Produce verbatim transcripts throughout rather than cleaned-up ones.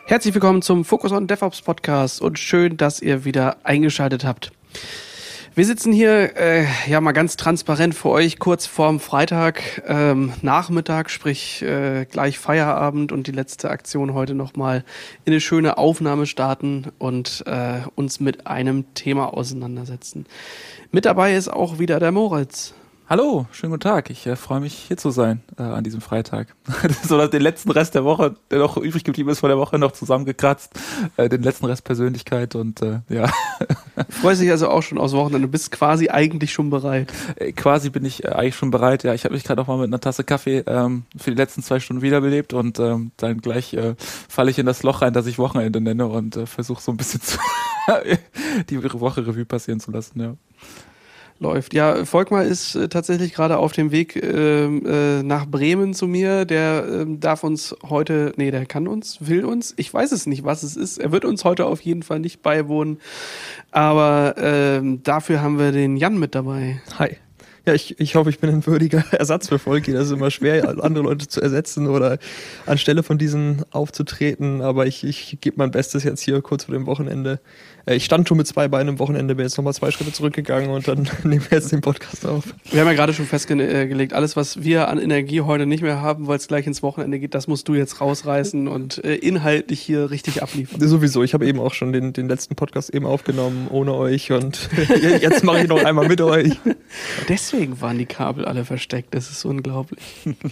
Herzlich willkommen zum Focus on DevOps Podcast und schön, dass ihr wieder eingeschaltet habt. Wir sitzen hier äh, ja mal ganz transparent für euch kurz vorm Freitag ähm, Nachmittag, sprich äh, gleich Feierabend und die letzte Aktion heute nochmal in eine schöne Aufnahme starten und äh, uns mit einem Thema auseinandersetzen. Mit dabei ist auch wieder der Moritz. Hallo, schönen guten Tag. Ich äh, freue mich, hier zu sein äh, an diesem Freitag. So, dass den letzten Rest der Woche, der noch übrig geblieben ist vor der Woche, noch zusammengekratzt. Äh, den letzten Rest Persönlichkeit und äh, ja. Freust dich also auch schon aufs Wochenende. Du bist quasi eigentlich schon bereit. Äh, quasi bin ich äh, eigentlich schon bereit. Ja, ich habe mich gerade noch mal mit einer Tasse Kaffee ähm, für die letzten zwei Stunden wiederbelebt und ähm, dann gleich äh, falle ich in das Loch rein, das ich Wochenende nenne und äh, versuche so ein bisschen zu die Woche Revue passieren zu lassen, ja. Läuft. Ja, Volkmar ist äh, tatsächlich gerade auf dem Weg äh, äh, nach Bremen zu mir. Der äh, darf uns heute, nee, der kann uns, will uns, ich weiß es nicht, was es ist. Er wird uns heute auf jeden Fall nicht beiwohnen. Aber äh, dafür haben wir den Jan mit dabei. Hi. Ja, ich, ich hoffe, ich bin ein würdiger Ersatz für Volki. Das ist immer schwer, andere Leute zu ersetzen oder anstelle von diesen aufzutreten. Aber ich, ich gebe mein Bestes jetzt hier kurz vor dem Wochenende. Ich stand schon mit zwei Beinen im Wochenende, bin jetzt nochmal zwei Schritte zurückgegangen und dann nehmen wir jetzt den Podcast auf. Wir haben ja gerade schon festgelegt, alles, was wir an Energie heute nicht mehr haben, weil es gleich ins Wochenende geht, das musst du jetzt rausreißen und äh, inhaltlich hier richtig abliefern. Sowieso, ich habe eben auch schon den, den letzten Podcast eben aufgenommen, ohne euch und jetzt mache ich noch einmal mit euch. Deswegen waren die Kabel alle versteckt, das ist unglaublich.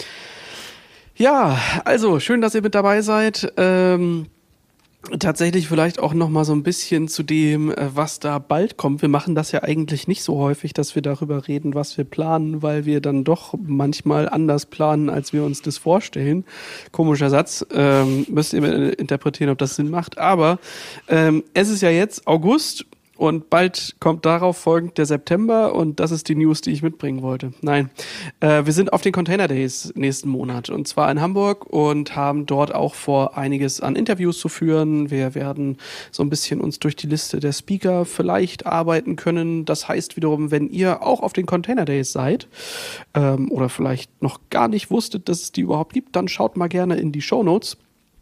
Ja, also schön, dass ihr mit dabei seid. Ähm, Tatsächlich vielleicht auch noch mal so ein bisschen zu dem, was da bald kommt. Wir machen das ja eigentlich nicht so häufig, dass wir darüber reden, was wir planen, weil wir dann doch manchmal anders planen, als wir uns das vorstellen. Komischer Satz, ähm, müsst ihr interpretieren, ob das Sinn macht. Aber ähm, es ist ja jetzt August und bald kommt darauf folgend der September und das ist die News, die ich mitbringen wollte. Nein, äh, wir sind auf den Container Days nächsten Monat und zwar in Hamburg und haben dort auch vor, einiges an Interviews zu führen. Wir werden so ein bisschen uns durch die Liste der Speaker vielleicht arbeiten können. Das heißt wiederum, wenn ihr auch auf den Container Days seid ähm, oder vielleicht noch gar nicht wusstet, dass es die überhaupt gibt, dann schaut mal gerne in die Shownotes.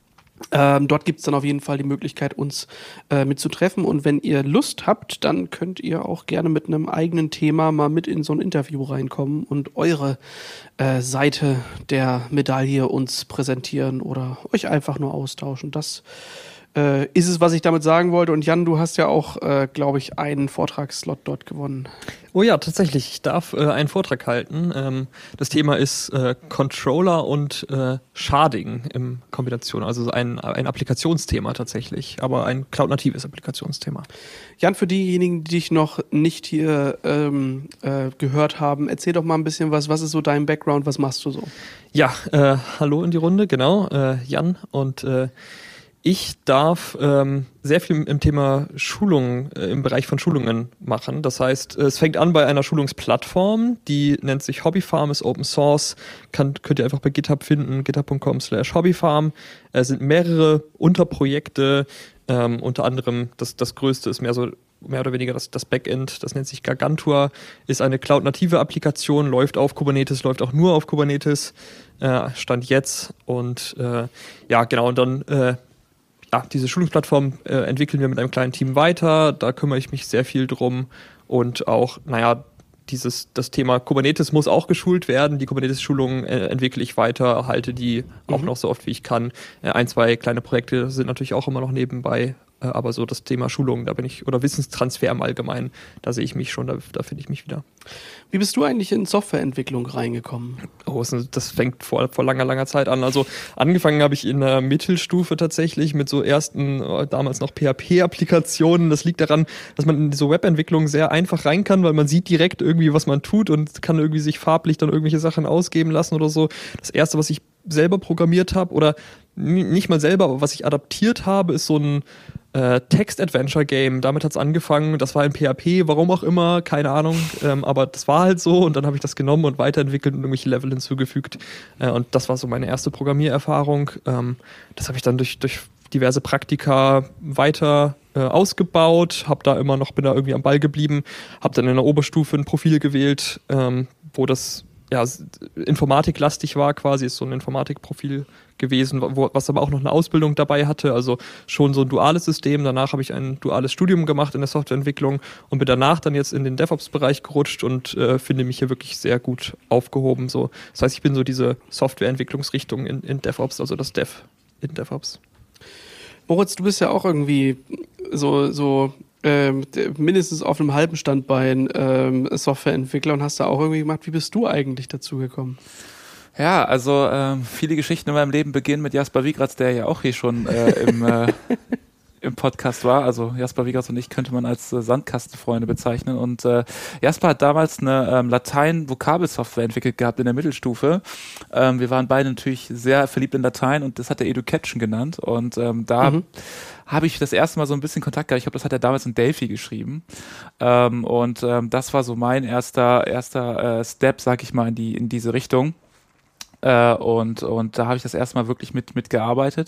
Ähm, dort gibt es dann auf jeden Fall die Möglichkeit, uns äh, mitzutreffen. Und wenn ihr Lust habt, dann könnt ihr auch gerne mit einem eigenen Thema mal mit in so ein Interview reinkommen und eure äh, Seite der Medaille uns präsentieren oder euch einfach nur austauschen. Das äh, ist es, was ich damit sagen wollte. Und Jan, du hast ja auch, äh, glaube ich, einen Vortragsslot dort gewonnen. Oh ja, tatsächlich. Ich darf äh, einen Vortrag halten. Ähm, das Thema ist äh, Controller und äh, Sharding in Kombination. Also ein, ein Applikationsthema tatsächlich, aber ein cloud-natives Applikationsthema. Jan, für diejenigen, die dich noch nicht hier ähm, äh, gehört haben, erzähl doch mal ein bisschen was. Was ist so dein Background? Was machst du so? Ja, äh, hallo in die Runde, genau. Äh, Jan und äh, Ich darf ähm, sehr viel im Thema Schulungen, äh, im Bereich von Schulungen machen. Das heißt, es fängt an bei einer Schulungsplattform, die nennt sich Hobbyfarm, ist Open Source, kann, könnt ihr einfach bei GitHub finden, github punkt com slash hobbyfarm. Es sind mehrere Unterprojekte, ähm, unter anderem das, das größte ist mehr so mehr oder weniger das, das Backend, das nennt sich Gargantua, ist eine cloud-native Applikation, läuft auf Kubernetes, läuft auch nur auf Kubernetes, äh, Stand jetzt. Und äh, ja, genau, und dann äh, Ja, diese Schulungsplattform äh, entwickeln wir mit einem kleinen Team weiter. Da kümmere ich mich sehr viel drum. Und auch, naja, dieses, das Thema Kubernetes muss auch geschult werden. Die Kubernetes-Schulungen äh, entwickle ich weiter, halte die auch mhm. noch so oft wie ich kann. Äh, ein, zwei kleine Projekte sind natürlich auch immer noch nebenbei. Äh, aber so das Thema Schulungen, da bin ich, oder Wissenstransfer im Allgemeinen, da sehe ich mich schon, da, da finde ich mich wieder. Wie bist du eigentlich in Softwareentwicklung reingekommen? Oh, das fängt vor, vor langer, langer Zeit an. Also angefangen habe ich in der Mittelstufe tatsächlich mit so ersten, damals noch P H P-Applikationen. Das liegt daran, dass man in so Webentwicklung sehr einfach rein kann, weil man sieht direkt irgendwie, was man tut und kann irgendwie sich farblich dann irgendwelche Sachen ausgeben lassen oder so. Das erste, was ich selber programmiert habe oder nicht mal selber, aber was ich adaptiert habe, ist so ein äh, Text-Adventure-Game. Damit hat es angefangen. Das war in P H P, warum auch immer, keine Ahnung. Ähm, aber das war halt so und dann habe ich das genommen und weiterentwickelt und irgendwelche Level hinzugefügt. Äh, und das war so meine erste Programmiererfahrung. Ähm, das habe ich dann durch, durch diverse Praktika weiter äh, ausgebaut, habe da immer noch, bin da irgendwie am Ball geblieben, habe dann in der Oberstufe ein Profil gewählt, ähm, wo das ja, informatiklastig war quasi, ist so ein Informatikprofil gewesen, wo, was aber auch noch eine Ausbildung dabei hatte, also schon so ein duales System. Danach habe ich ein duales Studium gemacht in der Softwareentwicklung und bin danach dann jetzt in den DevOps-Bereich gerutscht und äh, finde mich hier wirklich sehr gut aufgehoben. So. Das heißt, ich bin so diese Softwareentwicklungsrichtung in, in DevOps, also das Dev in DevOps. Moritz, du bist ja auch irgendwie so, so ähm, mindestens auf einem halben Standbein ähm, Softwareentwickler und hast da auch irgendwie gemacht. Wie bist du eigentlich dazu gekommen? Ja, also ähm, viele Geschichten in meinem Leben beginnen mit Jasper Wiegratz, der ja auch hier schon äh, im, äh, im Podcast war. Also Jasper Wiegratz und ich könnte man als äh, Sandkastenfreunde bezeichnen. Und äh, Jasper hat damals eine ähm, Latein-Vokabelsoftware entwickelt gehabt in der Mittelstufe. Ähm, wir waren beide natürlich sehr verliebt in Latein und das hat er Education genannt. Und ähm, da mhm. habe ich das erste Mal so ein bisschen Kontakt gehabt. Ich glaube, das hat er damals in Delphi geschrieben. Ähm, und ähm, das war so mein erster erster äh, Step, sag ich mal, in die in diese Richtung. Äh, und und da habe ich das erste Mal wirklich mit mitgearbeitet.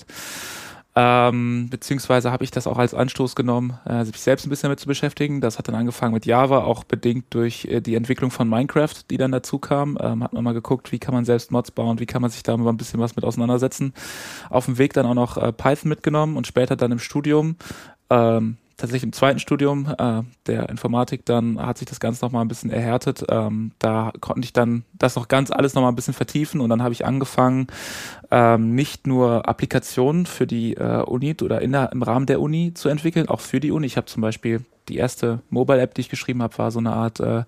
Ähm, beziehungsweise habe ich das auch als Anstoß genommen, äh, sich selbst ein bisschen damit zu beschäftigen. Das hat dann angefangen mit Java, auch bedingt durch äh, die Entwicklung von Minecraft, die dann dazu kam. Ähm, hat man mal geguckt, wie kann man selbst Mods bauen, wie kann man sich da mal ein bisschen was mit auseinandersetzen. Auf dem Weg dann auch noch äh, Python mitgenommen und später dann im Studium, ähm, tatsächlich im zweiten Studium äh, der Informatik, dann hat sich das Ganze noch mal ein bisschen erhärtet. Ähm, da konnte ich dann das noch ganz alles noch mal ein bisschen vertiefen und dann habe ich angefangen, ähm, nicht nur Applikationen für die äh, Uni oder in der, im Rahmen der Uni zu entwickeln, auch für die Uni. Ich habe zum Beispiel die erste Mobile-App, die ich geschrieben habe, war so eine Art äh,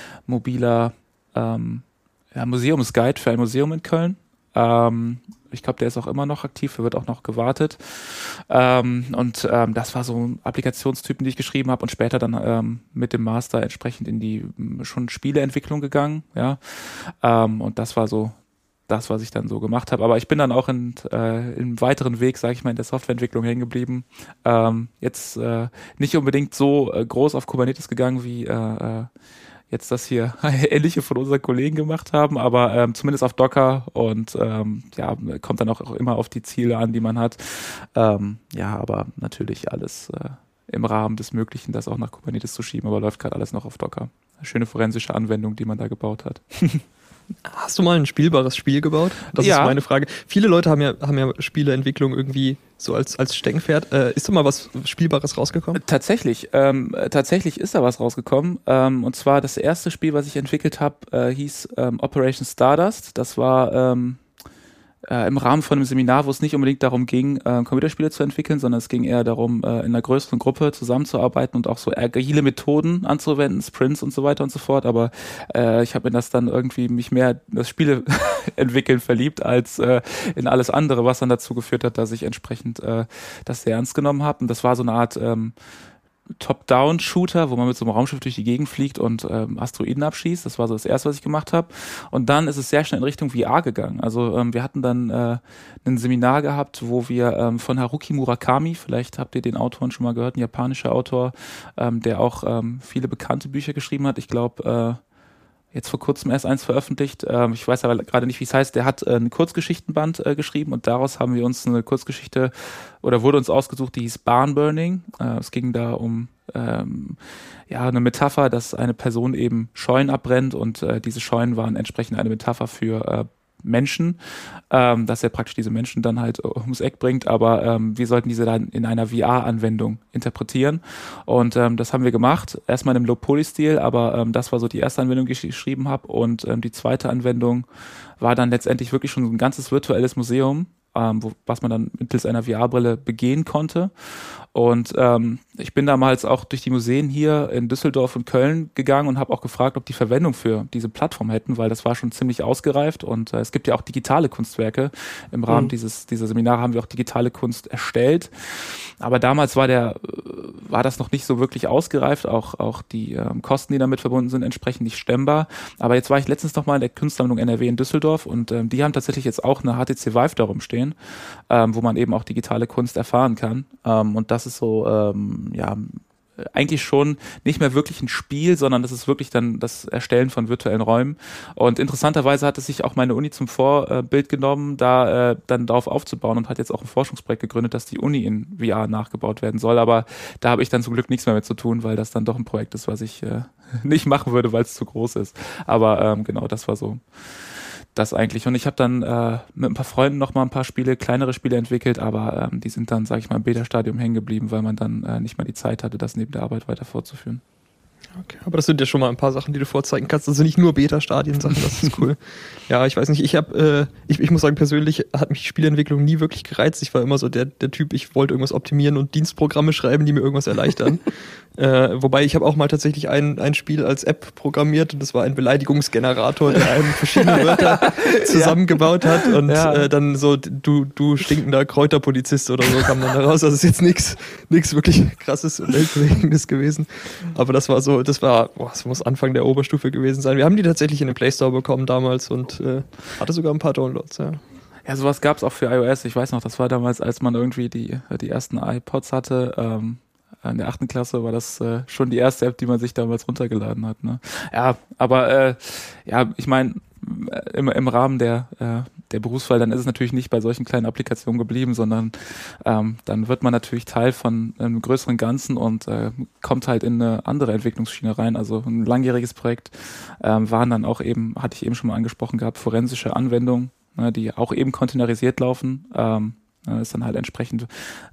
mobiler ähm, ja, Museumsguide für ein Museum in Köln. Ähm, ich glaube, der ist auch immer noch aktiv, der wird auch noch gewartet. Ähm, und ähm, das war so Applikationstypen, die ich geschrieben habe und später dann ähm, mit dem Master entsprechend in die schon Spieleentwicklung gegangen. Ja, ähm, und das war so das, was ich dann so gemacht habe. Aber ich bin dann auch in, äh, im weiteren Weg, sage ich mal, in der Softwareentwicklung hängen geblieben. Ähm, jetzt äh, nicht unbedingt so äh, groß auf Kubernetes gegangen wie äh, äh, jetzt das hier ähnliche von unseren Kollegen gemacht haben, aber ähm, zumindest auf Docker und ähm, ja, kommt dann auch, auch immer auf die Ziele an, die man hat. Ähm, ja, aber natürlich alles äh, im Rahmen des Möglichen, das auch nach Kubernetes zu schieben, aber läuft gerade alles noch auf Docker. Eine schöne forensische Anwendung, die man da gebaut hat. Hast du mal ein spielbares Spiel gebaut? Das ja. ist meine Frage. Viele Leute haben ja, haben ja Spieleentwicklung irgendwie so als, als Steckenpferd. Äh, ist da mal was Spielbares rausgekommen? Tatsächlich. Ähm, tatsächlich ist da was rausgekommen. Ähm, und zwar das erste Spiel, was ich entwickelt habe, äh, hieß ähm, Operation Stardust. Das war ähm, äh, im Rahmen von einem Seminar, wo es nicht unbedingt darum ging, äh, Computerspiele zu entwickeln, sondern es ging eher darum, äh, in einer größeren Gruppe zusammenzuarbeiten und auch so agile Methoden anzuwenden, Sprints und so weiter und so fort. Aber äh, ich habe mir das dann irgendwie mich mehr in das Spiele entwickeln verliebt als äh, in alles andere, was dann dazu geführt hat, dass ich entsprechend äh, das sehr ernst genommen habe. Und das war so eine Art ähm, Top-Down-Shooter, wo man mit so einem Raumschiff durch die Gegend fliegt und ähm, Asteroiden abschießt. Das war so das Erste, was ich gemacht habe. Und dann ist es sehr schnell in Richtung V R gegangen. Also ähm, wir hatten dann äh, ein Seminar gehabt, wo wir ähm, von Haruki Murakami, vielleicht habt ihr den Autoren schon mal gehört, ein japanischer Autor, ähm, der auch ähm, viele bekannte Bücher geschrieben hat. Ich glaube, äh, jetzt vor kurzem erst eins veröffentlicht. Ähm, ich weiß aber gerade nicht, wie es heißt. Der hat äh, einen Kurzgeschichtenband äh, geschrieben und daraus haben wir uns eine Kurzgeschichte oder wurde uns ausgesucht, die hieß Barnburning. Äh, es ging da um ähm, ja eine Metapher, dass eine Person eben Scheunen abbrennt und äh, diese Scheunen waren entsprechend eine Metapher für äh, Menschen, ähm, dass er praktisch diese Menschen dann halt ums Eck bringt, aber ähm, wir sollten diese dann in einer V R-Anwendung interpretieren und ähm, das haben wir gemacht, erstmal in einem Low-Poly-Stil, aber ähm, das war so die erste Anwendung, die ich geschrieben habe und ähm, die zweite Anwendung war dann letztendlich wirklich schon so ein ganzes virtuelles Museum, ähm, wo, was man dann mittels einer V R-Brille begehen konnte. Und ähm, ich bin damals auch durch die Museen hier in Düsseldorf und Köln gegangen und habe auch gefragt, ob die Verwendung für diese Plattform hätten, weil das war schon ziemlich ausgereift und äh, es gibt ja auch digitale Kunstwerke. Im Rahmen mhm. dieses dieser Seminare haben wir auch digitale Kunst erstellt. Aber damals war der war das noch nicht so wirklich ausgereift, auch auch die ähm, Kosten, die damit verbunden sind, entsprechend nicht stemmbar. Aber jetzt war ich letztens noch mal in der Kunstsammlung N R W in Düsseldorf und ähm, die haben tatsächlich jetzt auch eine H T C Vive darum stehen, ähm, wo man eben auch digitale Kunst erfahren kann. Ähm, und das ist so, ähm, ja, eigentlich schon nicht mehr wirklich ein Spiel, sondern das ist wirklich dann das Erstellen von virtuellen Räumen. Und interessanterweise hat es sich auch meine Uni zum Vorbild genommen, da äh, dann darauf aufzubauen und hat jetzt auch ein Forschungsprojekt gegründet, dass die Uni in V R nachgebaut werden soll. Aber da habe ich dann zum Glück nichts mehr mit zu tun, weil das dann doch ein Projekt ist, was ich äh, nicht machen würde, weil es zu groß ist. Aber ähm, genau, das war so das eigentlich. Und ich habe dann äh, mit ein paar Freunden noch mal ein paar Spiele, kleinere Spiele entwickelt, aber ähm, die sind dann, sage ich mal, im Beta-Stadium hängen geblieben, weil man dann äh, nicht mehr die Zeit hatte, das neben der Arbeit weiter fortzuführen. Okay, aber das sind ja schon mal ein paar Sachen, die du vorzeigen kannst. Also nicht nur Beta-Stadien-Sachen, das ist cool. Ja, ich weiß nicht, ich habe, äh, ich, ich muss sagen, persönlich hat mich Spieleentwicklung nie wirklich gereizt. Ich war immer so der, der Typ, ich wollte irgendwas optimieren und Dienstprogramme schreiben, die mir irgendwas erleichtern. äh, wobei ich habe auch mal tatsächlich ein, ein Spiel als App programmiert und das war ein Beleidigungsgenerator, der einem verschiedene Wörter zusammengebaut hat und ja. äh, dann so, du, du stinkender Kräuterpolizist oder so kam dann da raus. Also ist jetzt nichts nichts wirklich krasses und weltbewegendes gewesen. Aber das war so, das war, boah, das muss Anfang der Oberstufe gewesen sein. Wir haben die tatsächlich in den Play Store bekommen damals und äh, hatte sogar ein paar Downloads, ja. Ja, sowas gab es auch für iOS. Ich weiß noch, das war damals, als man irgendwie die, die ersten iPods hatte, ähm, in der achten Klasse war das äh, schon die erste App, die man sich damals runtergeladen hat. Ne? Ja, aber äh, ja, ich meine, im, im Rahmen der, äh, der Berufswahl, dann ist es natürlich nicht bei solchen kleinen Applikationen geblieben, sondern ähm, dann wird man natürlich Teil von einem größeren Ganzen und äh, kommt halt in eine andere Entwicklungsschiene rein. Also ein langjähriges Projekt ähm, waren dann auch eben, hatte ich eben schon mal angesprochen gehabt, forensische Anwendungen, ne, die auch eben containerisiert laufen. Ähm, Das ist dann halt entsprechend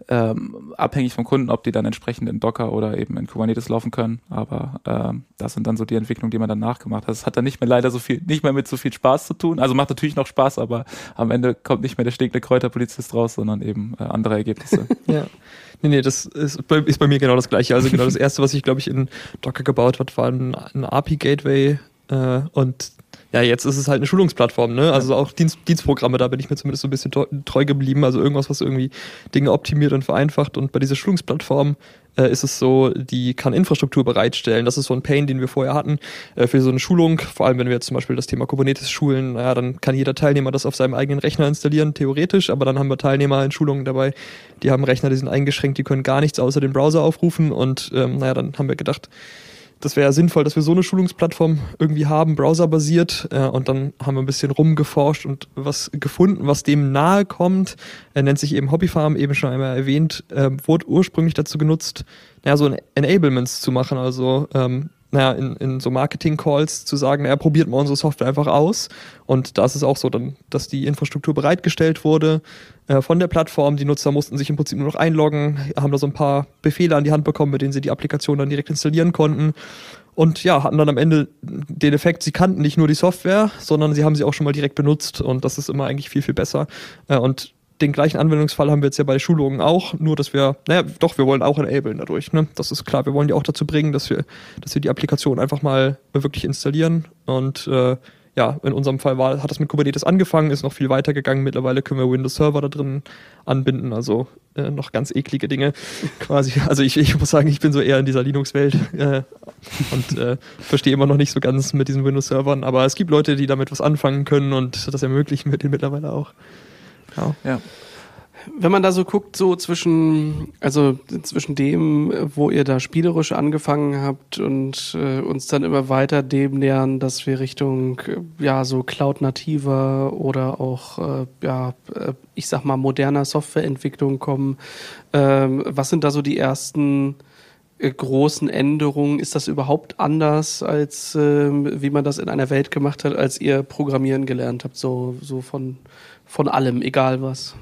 ähm, abhängig vom Kunden, ob die dann entsprechend in Docker oder eben in Kubernetes laufen können. Aber ähm, das sind dann so die Entwicklungen, die man dann nachgemacht hat. Das hat dann nicht mehr leider so viel, nicht mehr mit so viel Spaß zu tun. Also macht natürlich noch Spaß, aber am Ende kommt nicht mehr der stinkende Kräuterpolizist raus, sondern eben äh, andere Ergebnisse. Ja. Nee, nee, das ist bei, ist bei mir genau das Gleiche. Also genau das Erste, was ich, glaube ich, in Docker gebaut habe, war ein, ein A P I-Gateway äh, und ja, jetzt ist es halt eine Schulungsplattform, ne? Also auch Dienst, Dienstprogramme, da bin ich mir zumindest so ein bisschen treu geblieben. Also irgendwas, was irgendwie Dinge optimiert und vereinfacht. Und bei dieser Schulungsplattform äh, ist es so, die kann Infrastruktur bereitstellen. Das ist so ein Pain, den wir vorher hatten äh, für so eine Schulung. Vor allem, wenn wir jetzt zum Beispiel das Thema Kubernetes schulen, naja, dann kann jeder Teilnehmer das auf seinem eigenen Rechner installieren, theoretisch. Aber dann haben wir Teilnehmer in Schulungen dabei, die haben Rechner, die sind eingeschränkt, die können gar nichts außer den Browser aufrufen. Und ähm, naja, dann haben wir gedacht, das wäre ja sinnvoll, dass wir so eine Schulungsplattform irgendwie haben, browserbasiert. Äh, und dann haben wir ein bisschen rumgeforscht und was gefunden, was dem nahe kommt. Er nennt sich eben Hobbyfarm, eben schon einmal erwähnt, äh, wurde ursprünglich dazu genutzt, naja, so Enablements zu machen, also ähm, naja, in, in so Marketing-Calls zu sagen, naja, probiert mal unsere Software einfach aus. Und da ist es auch so, dann, dass die Infrastruktur bereitgestellt wurde äh, von der Plattform. Die Nutzer mussten sich im Prinzip nur noch einloggen, haben da so ein paar Befehle an die Hand bekommen, mit denen sie die Applikation dann direkt installieren konnten. Und ja, hatten dann am Ende den Effekt, sie kannten nicht nur die Software, sondern sie haben sie auch schon mal direkt benutzt. Und das ist immer eigentlich viel, viel besser. Äh, und den gleichen Anwendungsfall haben wir jetzt ja bei Schulungen auch, nur dass wir, naja, doch, wir wollen auch enablen dadurch, ne? Das ist klar, wir wollen die auch dazu bringen, dass wir, dass wir die Applikation einfach mal wirklich installieren und äh, ja, in unserem Fall war, hat das mit Kubernetes angefangen, ist noch viel weiter gegangen, mittlerweile können wir Windows Server da drin anbinden, also äh, noch ganz eklige Dinge quasi, also ich, ich muss sagen, ich bin so eher in dieser Linux-Welt äh, und äh, verstehe immer noch nicht so ganz mit diesen Windows-Servern, aber es gibt Leute, die damit was anfangen können und das ermöglichen wir denen mittlerweile auch. Ja. ja. Wenn man da so guckt, so zwischen, also zwischen dem, wo ihr da spielerisch angefangen habt und äh, uns dann immer weiter dem nähern, dass wir Richtung, ja, so Cloud-nativer oder auch, äh, ja, ich sag mal, moderner Softwareentwicklung kommen, ähm, was sind da so die ersten äh, großen Änderungen? Ist das überhaupt anders, als äh, wie man das in einer Welt gemacht hat, als ihr Programmieren gelernt habt, so, so von Von allem, egal was?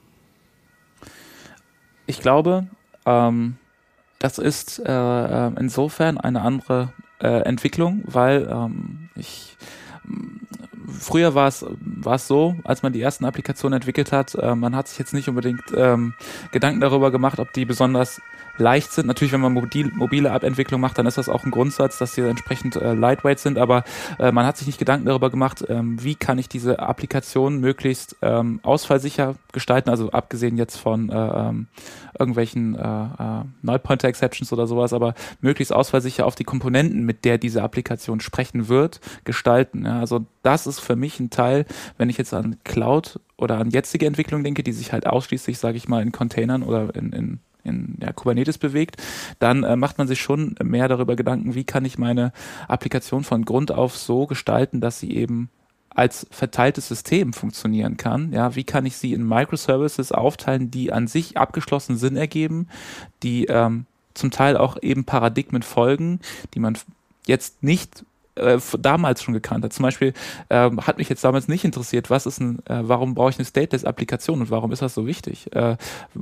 Ich glaube, ähm, das ist äh, insofern eine andere äh, Entwicklung, weil ähm, ich früher war es war es so, als man die ersten Applikationen entwickelt hat, äh, man hat sich jetzt nicht unbedingt ähm, Gedanken darüber gemacht, ob die besonders leicht sind. Natürlich, wenn man mobil, mobile App-Entwicklung macht, dann ist das auch ein Grundsatz, dass die entsprechend äh, lightweight sind, aber äh, man hat sich nicht Gedanken darüber gemacht, ähm, wie kann ich diese Applikation möglichst ähm, ausfallsicher gestalten, also abgesehen jetzt von äh, ähm, irgendwelchen äh, äh, Null-Pointer-Exceptions oder sowas, aber möglichst ausfallsicher auf die Komponenten, mit der diese Applikation sprechen wird, gestalten. Ja? Also das ist für mich ein Teil, wenn ich jetzt an Cloud oder an jetzige Entwicklung denke, die sich halt ausschließlich, sage ich mal, in Containern oder in, in in ja, Kubernetes bewegt, dann äh, macht man sich schon mehr darüber Gedanken, wie kann ich meine Applikation von Grund auf so gestalten, dass sie eben als verteiltes System funktionieren kann. Ja, wie kann ich sie in Microservices aufteilen, die an sich abgeschlossen Sinn ergeben, die ähm, zum Teil auch eben Paradigmen folgen, die man jetzt nicht äh, damals schon gekannt hat. Zum Beispiel äh, hat mich jetzt damals nicht interessiert, was ist ein, äh, warum brauche ich eine Stateless-Applikation und warum ist das so wichtig? Äh,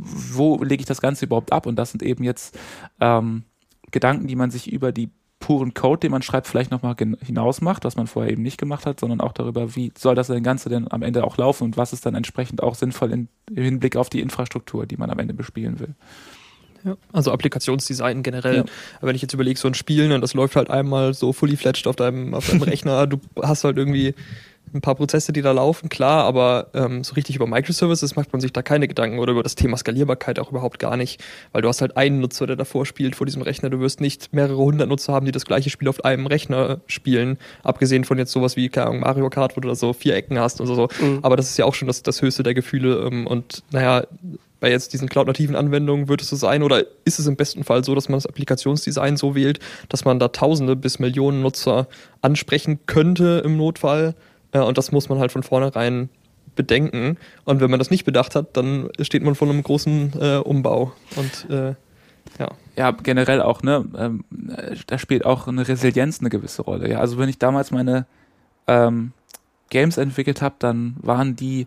wo lege ich das Ganze überhaupt ab? Und das sind eben jetzt ähm, Gedanken, die man sich über die puren Code, den man schreibt, vielleicht nochmal hinaus macht, was man vorher eben nicht gemacht hat, sondern auch darüber, wie soll das Ganze denn am Ende auch laufen und was ist dann entsprechend auch sinnvoll in, im Hinblick auf die Infrastruktur, die man am Ende bespielen will. Ja, also Applikationsdesign generell. Ja. Wenn ich jetzt überlege, so ein Spiel, und das läuft halt einmal so fully fledged auf deinem, auf deinem Rechner, du hast halt irgendwie ein paar Prozesse, die da laufen, klar, aber ähm, so richtig über Microservices macht man sich da keine Gedanken oder über das Thema Skalierbarkeit auch überhaupt gar nicht, weil du hast halt einen Nutzer, der davor spielt vor diesem Rechner. Du wirst nicht mehrere hundert Nutzer haben, die das gleiche Spiel auf einem Rechner spielen, abgesehen von jetzt sowas wie, keine Ahnung, Mario Kart, wo du da so vier Ecken hast und so. Mhm. Aber das ist ja auch schon das, das höchste der Gefühle ähm, und naja, bei jetzt diesen cloud-nativen Anwendungen wird es so sein oder ist es im besten Fall so, dass man das Applikationsdesign so wählt, dass man da Tausende bis Millionen Nutzer ansprechen könnte im Notfall. Ja, und das muss man halt von vornherein bedenken. Und wenn man das nicht bedacht hat, dann steht man vor einem großen äh, Umbau. Und äh, ja. Ja, generell auch, ne, ähm, da spielt auch eine Resilienz eine gewisse Rolle. Ja, also wenn ich damals meine ähm, Games entwickelt habe, dann waren die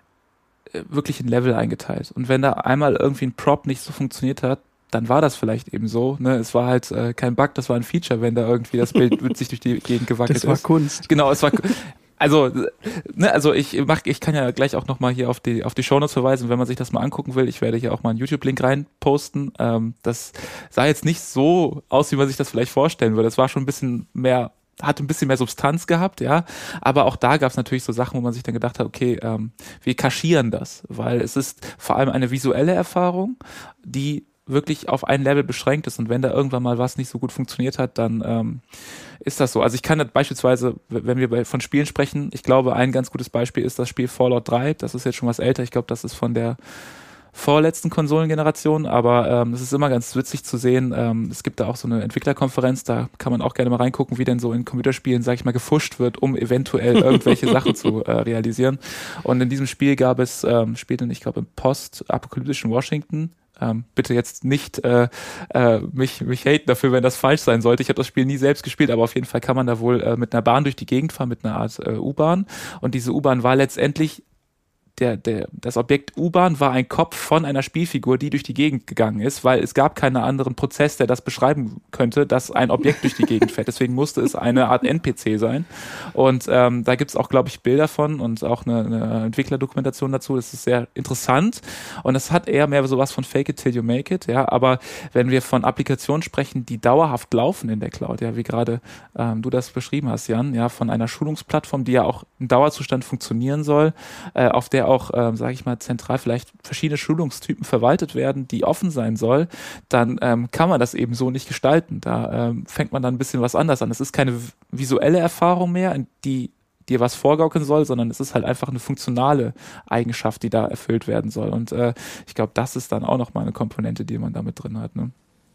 äh, wirklich in Level eingeteilt. Und wenn da einmal irgendwie ein Prop nicht so funktioniert hat, dann war das vielleicht eben so. Ne? Es war halt äh, kein Bug, das war ein Feature, wenn da irgendwie das Bild witzig durch die Gegend gewackelt ist. Das war ist. Kunst. Genau, es war Also, ne, also ich mach, ich kann ja gleich auch nochmal hier auf die auf die Shownotes verweisen, wenn man sich das mal angucken will. Ich werde hier auch mal einen YouTube-Link reinposten. Ähm, das sah jetzt nicht so aus, wie man sich das vielleicht vorstellen würde. Es war schon ein bisschen mehr, hat ein bisschen mehr Substanz gehabt, ja. Aber auch da gab es natürlich so Sachen, wo man sich dann gedacht hat, okay, ähm, wir kaschieren das, weil es ist vor allem eine visuelle Erfahrung, die wirklich auf ein Level beschränkt ist und wenn da irgendwann mal was nicht so gut funktioniert hat, dann ähm, ist das so. Also ich kann das beispielsweise, wenn wir bei, von Spielen sprechen, ich glaube, ein ganz gutes Beispiel ist das Spiel Fallout drei, das ist jetzt schon was älter, ich glaube, das ist von der vorletzten Konsolengeneration, aber ähm, es ist immer ganz witzig zu sehen, ähm, es gibt da auch so eine Entwicklerkonferenz, da kann man auch gerne mal reingucken, wie denn so in Computerspielen, sag ich mal, gefuscht wird, um eventuell irgendwelche Sachen zu äh, realisieren. Und in diesem Spiel gab es, ähm, spielte, ich glaube, im postapokalyptischen Washington. Ähm, bitte jetzt nicht äh, äh, mich mich haten dafür, wenn das falsch sein sollte. Ich habe das Spiel nie selbst gespielt, aber auf jeden Fall kann man da wohl äh, mit einer Bahn durch die Gegend fahren, mit einer Art äh, U-Bahn. Und diese U-Bahn war letztendlich Der, der, das Objekt U-Bahn war ein Kopf von einer Spielfigur, die durch die Gegend gegangen ist, weil es gab keinen anderen Prozess, der das beschreiben könnte, dass ein Objekt durch die Gegend fährt. Deswegen musste es eine Art N P C sein. Und ähm, da gibt's auch, glaube ich, Bilder von und auch eine, eine Entwicklerdokumentation dazu. Das ist sehr interessant. Und es hat eher mehr sowas von Fake it till you make it. Ja, aber wenn wir von Applikationen sprechen, die dauerhaft laufen in der Cloud, ja, wie gerade ähm, du das beschrieben hast, Jan, ja, von einer Schulungsplattform, die ja auch im Dauerzustand funktionieren soll, äh, auf der auch, ähm, sage ich mal, zentral vielleicht verschiedene Schulungstypen verwaltet werden, die offen sein soll, dann ähm, kann man das eben so nicht gestalten. Da ähm, fängt man dann ein bisschen was anders an. Es ist keine visuelle Erfahrung mehr, die dir was vorgaukeln soll, sondern es ist halt einfach eine funktionale Eigenschaft, die da erfüllt werden soll. Und äh, ich glaube, das ist dann auch nochmal eine Komponente, die man da mit drin hat. Ne?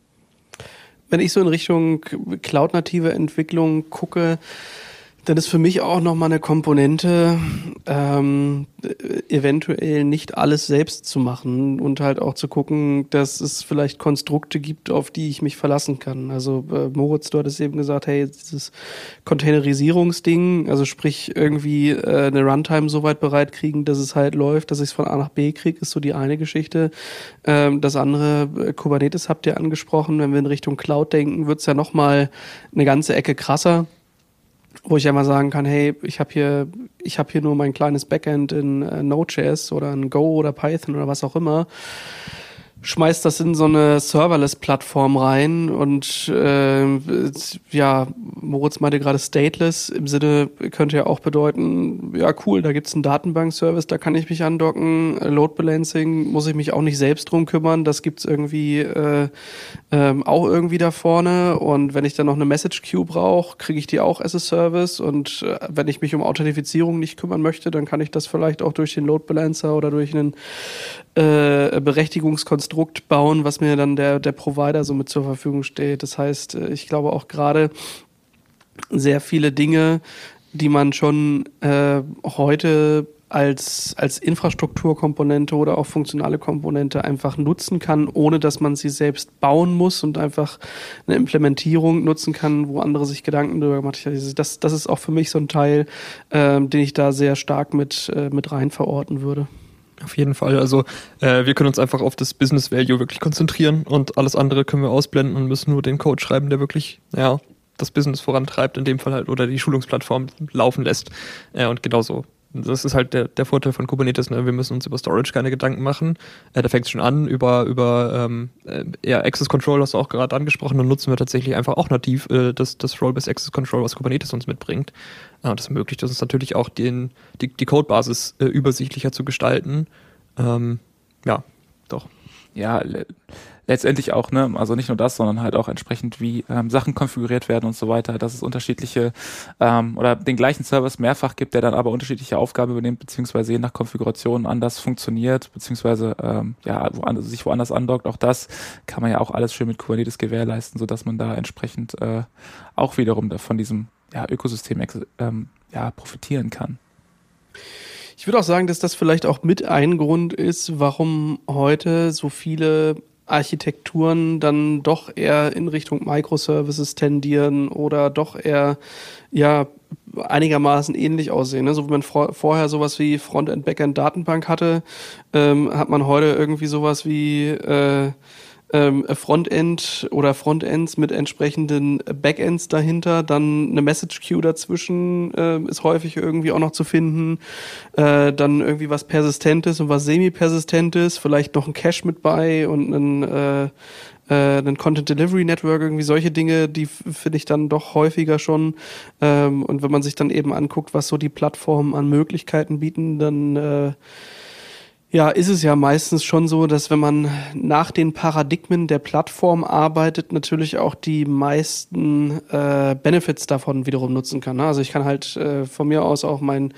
Wenn ich so in Richtung cloud-native Entwicklung gucke, dann ist für mich auch nochmal eine Komponente, ähm, eventuell nicht alles selbst zu machen und halt auch zu gucken, dass es vielleicht Konstrukte gibt, auf die ich mich verlassen kann. Also äh, Moritz, du hattest eben gesagt, hey, dieses Containerisierungsding, also sprich irgendwie äh, eine Runtime so weit bereit kriegen, dass es halt läuft, dass ich es von A nach B kriege, ist so die eine Geschichte. Ähm, das andere, äh, Kubernetes habt ihr angesprochen, wenn wir in Richtung Cloud denken, wird's ja nochmal eine ganze Ecke krasser, wo ich ja mal sagen kann, hey, ich habe hier, ich habe hier nur mein kleines Backend in äh, Node.js oder in Go oder Python oder was auch immer. Schmeißt das in so eine Serverless-Plattform rein und äh, ja, Moritz meinte gerade stateless, im Sinne könnte ja auch bedeuten, ja cool, da gibt's einen Datenbank-Service, da kann ich mich andocken, Load Balancing muss ich mich auch nicht selbst drum kümmern, das gibt's irgendwie äh, ähm, auch irgendwie da vorne und wenn ich dann noch eine Message Queue brauche, kriege ich die auch as a Service und äh, wenn ich mich um Authentifizierung nicht kümmern möchte, dann kann ich das vielleicht auch durch den Load Balancer oder durch einen äh, Berechtigungskonstrukt Konstrukt bauen, was mir dann der, der Provider so mit zur Verfügung steht. Das heißt, ich glaube auch gerade sehr viele Dinge, die man schon äh, heute als, als Infrastrukturkomponente oder auch funktionale Komponente einfach nutzen kann, ohne dass man sie selbst bauen muss und einfach eine Implementierung nutzen kann, wo andere sich Gedanken darüber gemacht haben. Das, das ist auch für mich so ein Teil, äh, den ich da sehr stark mit, äh, mit rein verorten würde. Auf jeden Fall. Also äh, wir können uns einfach auf das Business Value wirklich konzentrieren und alles andere können wir ausblenden und müssen nur den Code schreiben, der wirklich, ja, das Business vorantreibt, in dem Fall halt, oder die Schulungsplattform laufen lässt. Äh, und genauso. Das ist halt der, der Vorteil von Kubernetes, ne? Wir müssen uns über Storage keine Gedanken machen. Äh, da fängt es schon an, über, über ähm, ja, Access Control hast du auch gerade angesprochen, dann nutzen wir tatsächlich einfach auch nativ äh, das, das Role-Based Access Control, was Kubernetes uns mitbringt. Äh, das ermöglicht uns natürlich auch, den, die, die Codebasis äh, übersichtlicher zu gestalten. Ähm, ja, doch. Ja, le- letztendlich auch, ne, also nicht nur das, sondern halt auch entsprechend, wie ähm, Sachen konfiguriert werden und so weiter, dass es unterschiedliche ähm, oder den gleichen Service mehrfach gibt, der dann aber unterschiedliche Aufgaben übernimmt, beziehungsweise je nach Konfiguration anders funktioniert, beziehungsweise ähm, ja, woanders, sich woanders andockt. Auch das kann man ja auch alles schön mit Kubernetes gewährleisten, sodass man da entsprechend äh, auch wiederum von diesem ja, Ökosystem ähm, ja, profitieren kann. Ich würde auch sagen, dass das vielleicht auch mit ein Grund ist, warum heute so viele Architekturen dann doch eher in Richtung Microservices tendieren oder doch eher ja einigermaßen ähnlich aussehen. Ne? So wie man vor, vorher sowas wie Frontend, Backend, Datenbank hatte, ähm, hat man heute irgendwie sowas wie äh, ähm, Frontend oder Frontends mit entsprechenden Backends dahinter, dann eine Message Queue dazwischen äh, ist häufig irgendwie auch noch zu finden, äh, dann irgendwie was Persistentes und was Semi-Persistentes, vielleicht noch ein Cache mit bei und ein, äh, äh, ein Content Delivery Network, irgendwie solche Dinge, die finde ich dann doch häufiger schon. Ähm, und wenn man sich dann eben anguckt, was so die Plattformen an Möglichkeiten bieten, dann äh, ja, ist es ja meistens schon so, dass wenn man nach den Paradigmen der Plattform arbeitet, natürlich auch die meisten äh, Benefits davon wiederum nutzen kann. Ne? Also ich kann halt äh, von mir aus auch mein,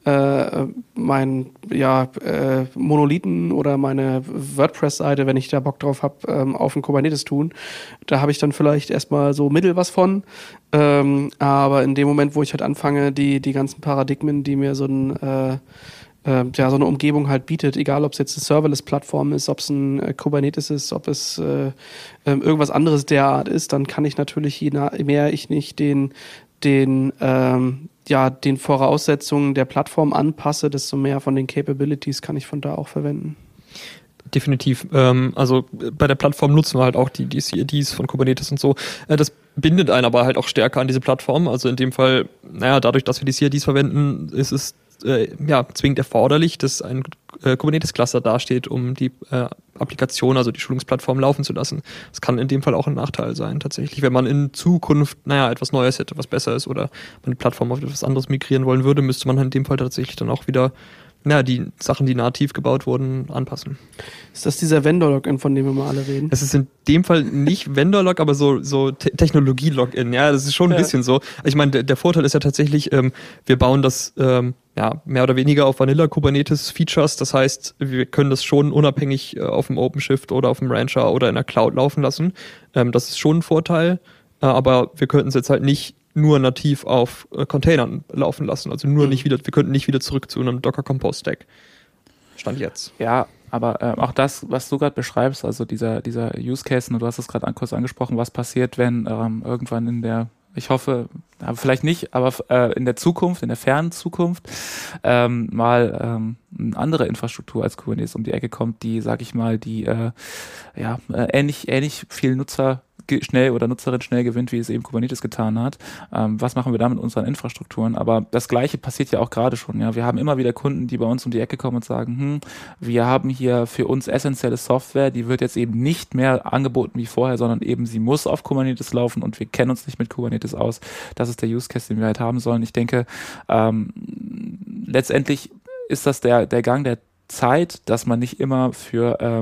äh, mein ja, äh, Monolithen oder meine WordPress-Seite, wenn ich da Bock drauf habe, ähm, auf ein Kubernetes tun. Da habe ich dann vielleicht erstmal so mittel was von. Ähm, aber in dem Moment, wo ich halt anfange, die, die ganzen Paradigmen, die mir so ein äh, Äh, ja, so eine Umgebung halt bietet, egal ob es jetzt eine Serverless-Plattform ist, ob es ein äh, Kubernetes ist, ob es äh, äh, irgendwas anderes derart ist, dann kann ich natürlich, je na- mehr ich nicht den, den, ähm, ja, den Voraussetzungen der Plattform anpasse, desto mehr von den Capabilities kann ich von da auch verwenden. Definitiv. Ähm, also bei der Plattform nutzen wir halt auch die, die C I Ds von Kubernetes und so. Äh, das bindet einen aber halt auch stärker an diese Plattform. Also in dem Fall, naja, dadurch, dass wir die C I Ds verwenden, ist es äh, ja zwingend erforderlich, dass ein äh, Kubernetes-Cluster dasteht, um die äh, Applikation, also die Schulungsplattform laufen zu lassen. Das kann in dem Fall auch ein Nachteil sein, tatsächlich. Wenn man in Zukunft, naja, etwas Neues hätte, was besser ist oder man die Plattform auf etwas anderes migrieren wollen würde, müsste man in dem Fall tatsächlich dann auch wieder ja, die Sachen, die nativ gebaut wurden, anpassen. Ist das dieser Vendor-Login, von dem wir mal alle reden? Es ist in dem Fall nicht Vendor-Log, aber so, so Te- Technologie-Login. Ja, das ist schon ein Ja. bisschen so. Ich meine, der, der Vorteil ist ja tatsächlich, ähm, wir bauen das ähm, ja, mehr oder weniger auf Vanilla Kubernetes Features. Das heißt, wir können das schon unabhängig äh, auf dem OpenShift oder auf dem Rancher oder in der Cloud laufen lassen. Ähm, das ist schon ein Vorteil, äh, aber wir könnten es jetzt halt nicht nur nativ auf äh, Containern laufen lassen. Also nur Mhm. nicht wieder, wir könnten nicht wieder zurück zu einem Docker Compose Stack. Stand jetzt. Ja, aber äh, auch das, was du gerade beschreibst, also dieser dieser Use Case, und du hast es gerade kurz angesprochen, was passiert, wenn ähm, irgendwann in der, ich hoffe, aber vielleicht nicht, aber äh, in der Zukunft, in der fernen Zukunft, ähm, mal ähm, eine andere Infrastruktur als Kubernetes um die Ecke kommt, die, sag ich mal, die äh, ja äh, ähnlich ähnlich viel Nutzer ge- schnell oder Nutzerin schnell gewinnt, wie es eben Kubernetes getan hat. Ähm, was machen wir da mit unseren Infrastrukturen? Aber das Gleiche passiert ja auch gerade schon. Ja, wir haben immer wieder Kunden, die bei uns um die Ecke kommen und sagen, hm, wir haben hier für uns essentielle Software, die wird jetzt eben nicht mehr angeboten wie vorher, sondern eben sie muss auf Kubernetes laufen und wir kennen uns nicht mit Kubernetes aus. Das ist der Use Case, den wir halt haben sollen. Ich denke, ähm, letztendlich ist das der der Gang der Zeit, dass man nicht immer für ähm,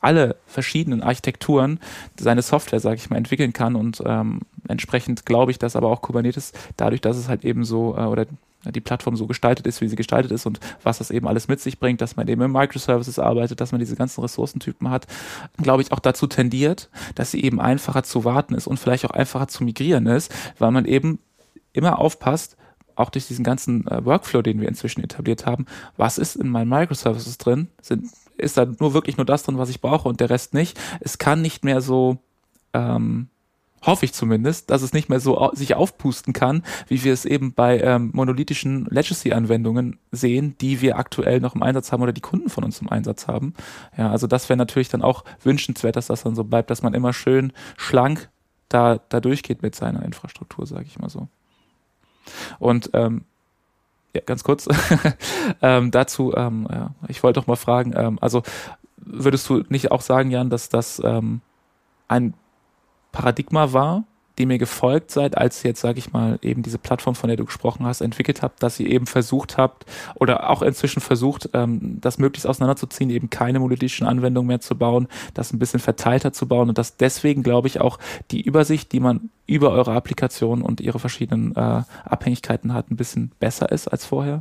alle verschiedenen Architekturen seine Software, sage ich mal, entwickeln kann und ähm, entsprechend glaube ich, dass aber auch Kubernetes dadurch, dass es halt eben so äh, oder die Plattform so gestaltet ist, wie sie gestaltet ist und was das eben alles mit sich bringt, dass man eben in Microservices arbeitet, dass man diese ganzen Ressourcentypen hat, glaube ich auch dazu tendiert, dass sie eben einfacher zu warten ist und vielleicht auch einfacher zu migrieren ist, weil man eben immer aufpasst, auch durch diesen ganzen äh, Workflow, den wir inzwischen etabliert haben, was ist in meinen Microservices drin? Sind, ist da nur wirklich nur das drin, was ich brauche und der Rest nicht? Es kann nicht mehr so ähm, hoffe ich zumindest, dass es nicht mehr so au- sich aufpusten kann, wie wir es eben bei ähm, monolithischen Legacy-Anwendungen sehen, die wir aktuell noch im Einsatz haben oder die Kunden von uns im Einsatz haben. Ja, also das wäre natürlich dann auch wünschenswert, dass das dann so bleibt, dass man immer schön schlank da, da durchgeht mit seiner Infrastruktur, sage ich mal so. Und ähm, ja, ganz kurz ähm, dazu, ähm, ja, ich wollte doch mal fragen, ähm, also würdest du nicht auch sagen, Jan, dass das ähm, ein Paradigma war, dem ihr gefolgt seid, als ihr jetzt, sage ich mal, eben diese Plattform, von der du gesprochen hast, entwickelt habt, dass ihr eben versucht habt oder auch inzwischen versucht, ähm, das möglichst auseinanderzuziehen, eben keine monolithischen Anwendungen mehr zu bauen, das ein bisschen verteilter zu bauen und dass deswegen, glaube ich, auch die Übersicht, die man über eure Applikation und ihre verschiedenen äh, Abhängigkeiten hat, ein bisschen besser ist als vorher?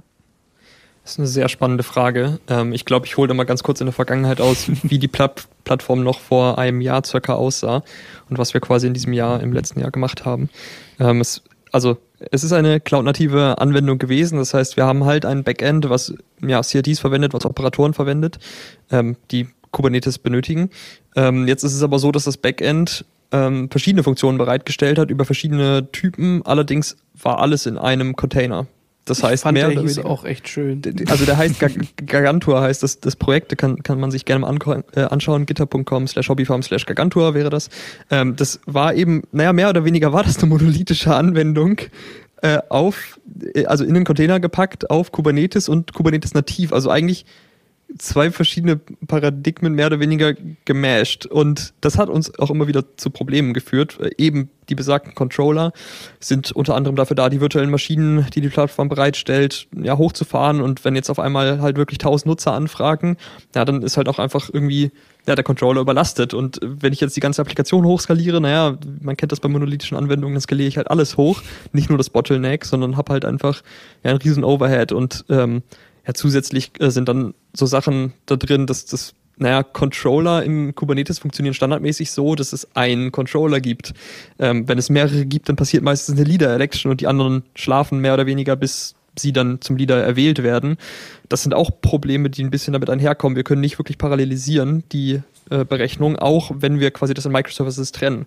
Das ist eine sehr spannende Frage. Ähm, ich glaube, ich hole da mal ganz kurz in der Vergangenheit aus, wie die Platt- Plattform noch vor einem Jahr circa aussah und was wir quasi in diesem Jahr, im letzten Jahr gemacht haben. Ähm, es, also es ist eine cloud-native Anwendung gewesen. Das heißt, wir haben halt ein Backend, was ja, C I Ds verwendet, was Operatoren verwendet, ähm, die Kubernetes benötigen. Ähm, jetzt ist es aber so, dass das Backend ähm, verschiedene Funktionen bereitgestellt hat über verschiedene Typen. Allerdings war alles in einem Container. Das heißt, ich fand, mehr der oder hieß weniger auch echt schön. Also der heißt Gargantua, heißt das, das Projekt, da kann, kann man sich gerne mal anko- äh, anschauen, github.com slash hobbyfarm slash Gargantua wäre das. Ähm, das war eben, naja, mehr oder weniger war das eine monolithische Anwendung äh, auf, äh, also in den Container gepackt, auf Kubernetes und Kubernetes nativ. Also eigentlich zwei verschiedene Paradigmen mehr oder weniger gemasht. Und das hat uns auch immer wieder zu Problemen geführt. Eben die besagten Controller sind unter anderem dafür da, die virtuellen Maschinen, die die Plattform bereitstellt, ja, hochzufahren. Und wenn jetzt auf einmal halt wirklich tausend Nutzer anfragen, ja, dann ist halt auch einfach irgendwie ja, der Controller überlastet. Und wenn ich jetzt die ganze Applikation hochskaliere, naja, man kennt das bei monolithischen Anwendungen, dann skaliere ich halt alles hoch. Nicht nur das Bottleneck, sondern habe halt einfach ja, einen riesen Overhead. Und ähm, ja, zusätzlich äh, sind dann so Sachen da drin, dass das, naja, Controller in Kubernetes funktionieren standardmäßig so, dass es einen Controller gibt. Ähm, wenn es mehrere gibt, dann passiert meistens eine Leader-Election und die anderen schlafen mehr oder weniger, bis sie dann zum Leader erwählt werden. Das sind auch Probleme, die ein bisschen damit einherkommen. Wir können nicht wirklich parallelisieren, die äh, Berechnung, auch wenn wir quasi das in Microservices trennen.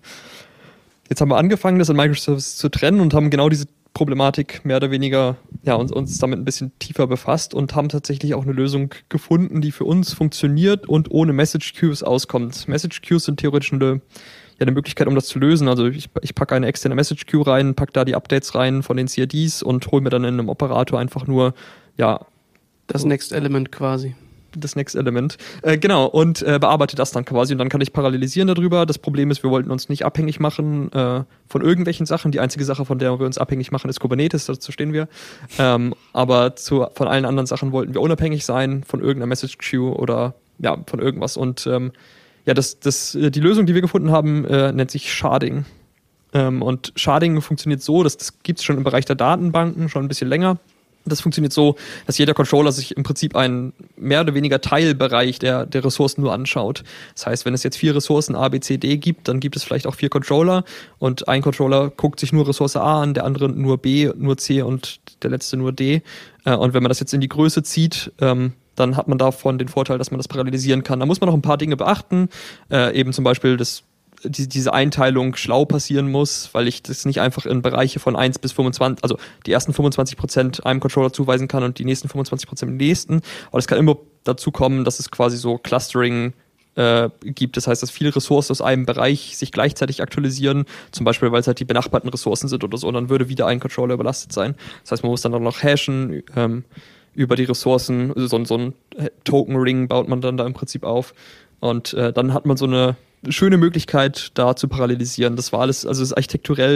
Jetzt haben wir angefangen, das in Microservices zu trennen und haben genau diese Problematik mehr oder weniger ja, uns, uns damit ein bisschen tiefer befasst und haben tatsächlich auch eine Lösung gefunden, die für uns funktioniert und ohne Message Queues auskommt. Message Queues sind theoretisch eine, ja, eine Möglichkeit, um das zu lösen. Also ich, ich packe eine externe Message Queue rein, packe da die Updates rein von den C I Ds und hole mir dann in einem Operator einfach nur ja das Next Element quasi. Das Next Element. Äh, genau, und äh, bearbeite das dann quasi und dann kann ich parallelisieren darüber. Das Problem ist, wir wollten uns nicht abhängig machen äh, von irgendwelchen Sachen. Die einzige Sache, von der wir uns abhängig machen, ist Kubernetes, dazu stehen wir. Ähm, aber zu, von allen anderen Sachen wollten wir unabhängig sein, von irgendeiner Message Queue oder ja, von irgendwas. Und ähm, ja, das, das, die Lösung, die wir gefunden haben, äh, nennt sich Sharding. Ähm, und Sharding funktioniert so, dass das gibt es schon im Bereich der Datenbanken schon ein bisschen länger. Das funktioniert so, dass jeder Controller sich im Prinzip einen mehr oder weniger Teilbereich der, der Ressourcen nur anschaut. Das heißt, wenn es jetzt vier Ressourcen A, B, C, D gibt, dann gibt es vielleicht auch vier Controller und ein Controller guckt sich nur Ressource A an, der andere nur B, nur C und der letzte nur D. Und wenn man das jetzt in die Größe zieht, dann hat man davon den Vorteil, dass man das parallelisieren kann. Da muss man noch ein paar Dinge beachten, eben zum Beispiel das Die, diese Einteilung schlau passieren muss, weil ich das nicht einfach in Bereiche von eins bis fünfundzwanzig, also die ersten fünfundzwanzig Prozent einem Controller zuweisen kann und die nächsten fünfundzwanzig Prozent dem nächsten. Aber es kann immer dazu kommen, dass es quasi so Clustering äh, gibt. Das heißt, dass viele Ressourcen aus einem Bereich sich gleichzeitig aktualisieren, zum Beispiel, weil es halt die benachbarten Ressourcen sind oder so, und dann würde wieder ein Controller überlastet sein. Das heißt, man muss dann auch noch hashen ähm, über die Ressourcen. So, so ein Token-Ring baut man dann da im Prinzip auf. Und äh, dann hat man so eine schöne Möglichkeit, da zu parallelisieren. Das war alles, also es ist architekturell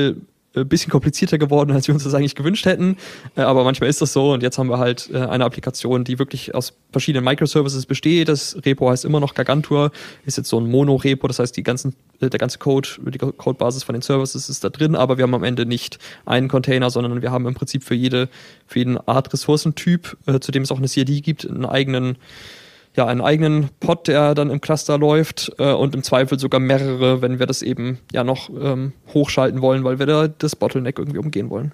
ein bisschen komplizierter geworden, als wir uns das eigentlich gewünscht hätten. Äh, aber manchmal ist das so und jetzt haben wir halt äh, eine Applikation, die wirklich aus verschiedenen Microservices besteht. Das Repo heißt immer noch Gargantur, ist jetzt so ein Mono-Repo, das heißt, die ganzen, äh, der ganze Code, die Codebasis von den Services ist da drin, aber wir haben am Ende nicht einen Container, sondern wir haben im Prinzip für jede, für jeden Art Ressourcentyp, äh, zu dem es auch eine C I D gibt, einen eigenen ja, einen eigenen Pod, der dann im Cluster läuft äh, und im Zweifel sogar mehrere, wenn wir das eben ja noch ähm, hochschalten wollen, weil wir da das Bottleneck irgendwie umgehen wollen.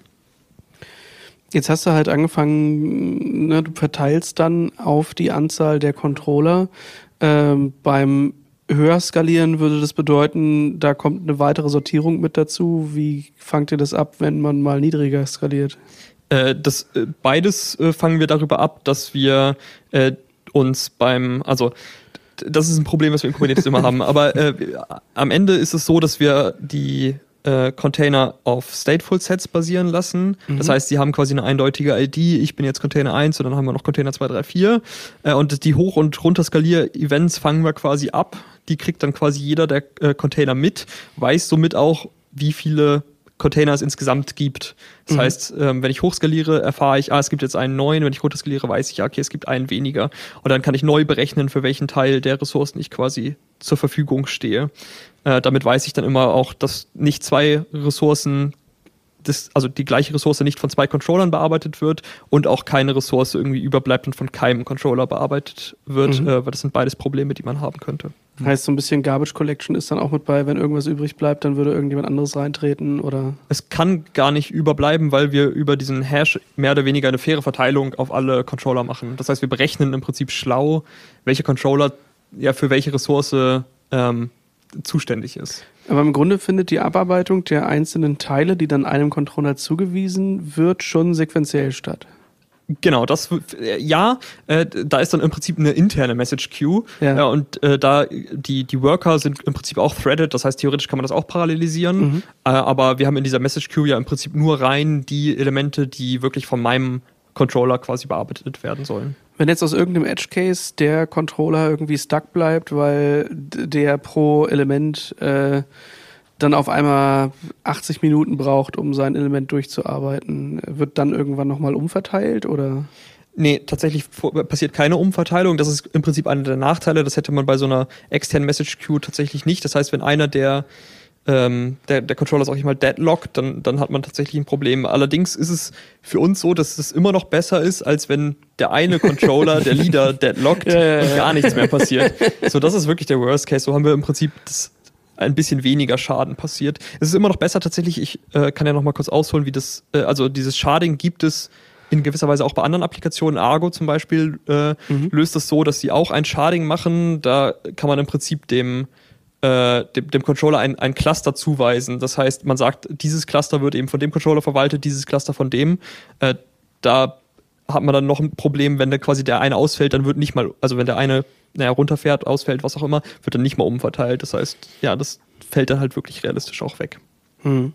Jetzt hast du halt angefangen, ne, du verteilst dann auf die Anzahl der Controller. Ähm, beim höher skalieren würde das bedeuten, da kommt eine weitere Sortierung mit dazu. Wie fangt ihr das ab, wenn man mal niedriger skaliert? Äh, das, äh, beides äh, fangen wir darüber ab, dass wir äh, uns beim, also das ist ein Problem, was wir in Kubernetes immer haben, aber äh, am Ende ist es so, dass wir die äh, Container auf Stateful Sets basieren lassen. Mhm. Das heißt, die haben quasi eine eindeutige I D, ich bin jetzt Container eins und dann haben wir noch Container zwei, drei, vier äh, und die Hoch- und Runterskalier-Events fangen wir quasi ab. Die kriegt dann quasi jeder der äh, Container mit, weiß somit auch, wie viele Container es insgesamt gibt. Das mhm. heißt, ähm, wenn ich hochskaliere, erfahre ich, ah, es gibt jetzt einen neuen, wenn ich runterskaliere, weiß ich, ja, okay, es gibt einen weniger. Und dann kann ich neu berechnen, für welchen Teil der Ressourcen ich quasi zur Verfügung stehe. Äh, damit weiß ich dann immer auch, dass nicht zwei Ressourcen, das, also die gleiche Ressource nicht von zwei Controllern bearbeitet wird und auch keine Ressource irgendwie überbleibt und von keinem Controller bearbeitet wird, mhm. äh, weil das sind beides Probleme, die man haben könnte. Heißt, so ein bisschen Garbage Collection ist dann auch mit bei, wenn irgendwas übrig bleibt, dann würde irgendjemand anderes reintreten, oder? Es kann gar nicht überbleiben, weil wir über diesen Hash mehr oder weniger eine faire Verteilung auf alle Controller machen. Das heißt, wir berechnen im Prinzip schlau, welche Controller ja für welche Ressource ähm, zuständig ist. Aber im Grunde findet die Abarbeitung der einzelnen Teile, die dann einem Controller zugewiesen wird, schon sequenziell statt. Genau, das äh, ja, äh, da ist dann im Prinzip eine interne Message Queue ja. äh, und äh, da die die Worker sind im Prinzip auch threaded, das heißt theoretisch kann man das auch parallelisieren, mhm. äh, aber wir haben in dieser Message Queue ja im Prinzip nur rein die Elemente, die wirklich von meinem Controller quasi bearbeitet werden sollen. Wenn jetzt aus irgendeinem Edge-Case der Controller irgendwie stuck bleibt, weil der pro Element äh, dann auf einmal achtzig Minuten braucht, um sein Element durchzuarbeiten, wird dann irgendwann nochmal umverteilt, oder? Nee, tatsächlich passiert keine Umverteilung. Das ist im Prinzip einer der Nachteile. Das hätte man bei so einer externen Message Queue tatsächlich nicht. Das heißt, wenn einer der ähm, der, der Controller, sag ich mal, deadlockt, dann, dann hat man tatsächlich ein Problem. Allerdings ist es für uns so, dass es immer noch besser ist, als wenn der eine Controller, der Leader, deadlockt ja, ja, ja. und gar nichts mehr passiert. So, das ist wirklich der Worst Case. So haben wir im Prinzip das ein bisschen weniger Schaden passiert. Es ist immer noch besser tatsächlich, ich äh, kann ja noch mal kurz ausholen, wie das, äh, also dieses Sharding gibt es in gewisser Weise auch bei anderen Applikationen. Argo zum Beispiel äh, mhm. löst das so, dass sie auch ein Sharding machen. Da kann man im Prinzip dem, äh, dem, dem Controller ein, ein Cluster zuweisen. Das heißt, man sagt, dieses Cluster wird eben von dem Controller verwaltet, dieses Cluster von dem. Äh, da hat man dann noch ein Problem, wenn da quasi der eine ausfällt, dann wird nicht mal, also wenn der eine naja, runterfährt, ausfällt, was auch immer, wird dann nicht mal umverteilt. Das heißt, ja, das fällt dann halt wirklich realistisch auch weg. Hm.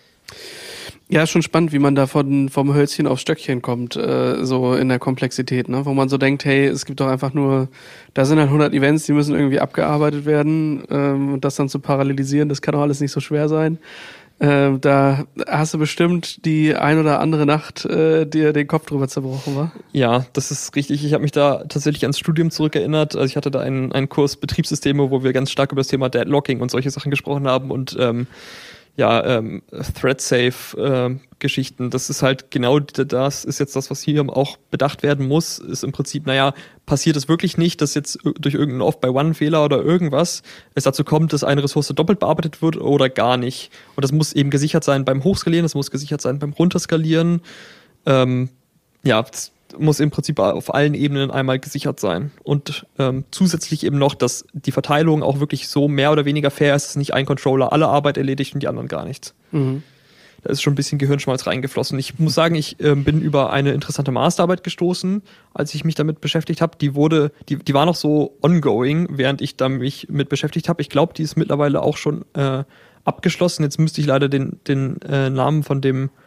Ja, ist schon spannend, wie man da von, vom Hölzchen aufs Stöckchen kommt, äh, so in der Komplexität, ne? Wo man so denkt, hey, es gibt doch einfach nur, da sind halt hundert Events, die müssen irgendwie abgearbeitet werden, ähm, und das dann zu parallelisieren, das kann doch alles nicht so schwer sein. Äh, da hast du bestimmt die ein oder andere Nacht äh, dir den Kopf drüber zerbrochen, wa? Ja, das ist richtig. Ich habe mich da tatsächlich ans Studium zurückerinnert. Also ich hatte da einen, einen Kurs Betriebssysteme, wo wir ganz stark über das Thema Deadlocking und solche Sachen gesprochen haben und ähm, ja, ähm, Thread-Safe-Geschichten, äh, das ist halt genau das, ist jetzt das, was hier auch bedacht werden muss, ist im Prinzip, naja, passiert es wirklich nicht, dass jetzt durch irgendeinen Off-by-One-Fehler oder irgendwas es dazu kommt, dass eine Ressource doppelt bearbeitet wird oder gar nicht. Und das muss eben gesichert sein beim Hochskalieren, das muss gesichert sein beim Runterskalieren. Ähm, ja, das muss im Prinzip auf allen Ebenen einmal gesichert sein. Und ähm, zusätzlich eben noch, dass die Verteilung auch wirklich so mehr oder weniger fair ist, dass nicht ein Controller alle Arbeit erledigt und die anderen gar nichts. Mhm. Da ist schon ein bisschen Gehirnschmalz reingeflossen. Ich muss sagen, ich äh, bin über eine interessante Masterarbeit gestoßen, als ich mich damit beschäftigt habe. Die wurde, die, die war noch so ongoing, während ich da mich mit beschäftigt habe. Ich glaube, die ist mittlerweile auch schon äh, abgeschlossen. Jetzt müsste ich leider den, den äh, Namen von dem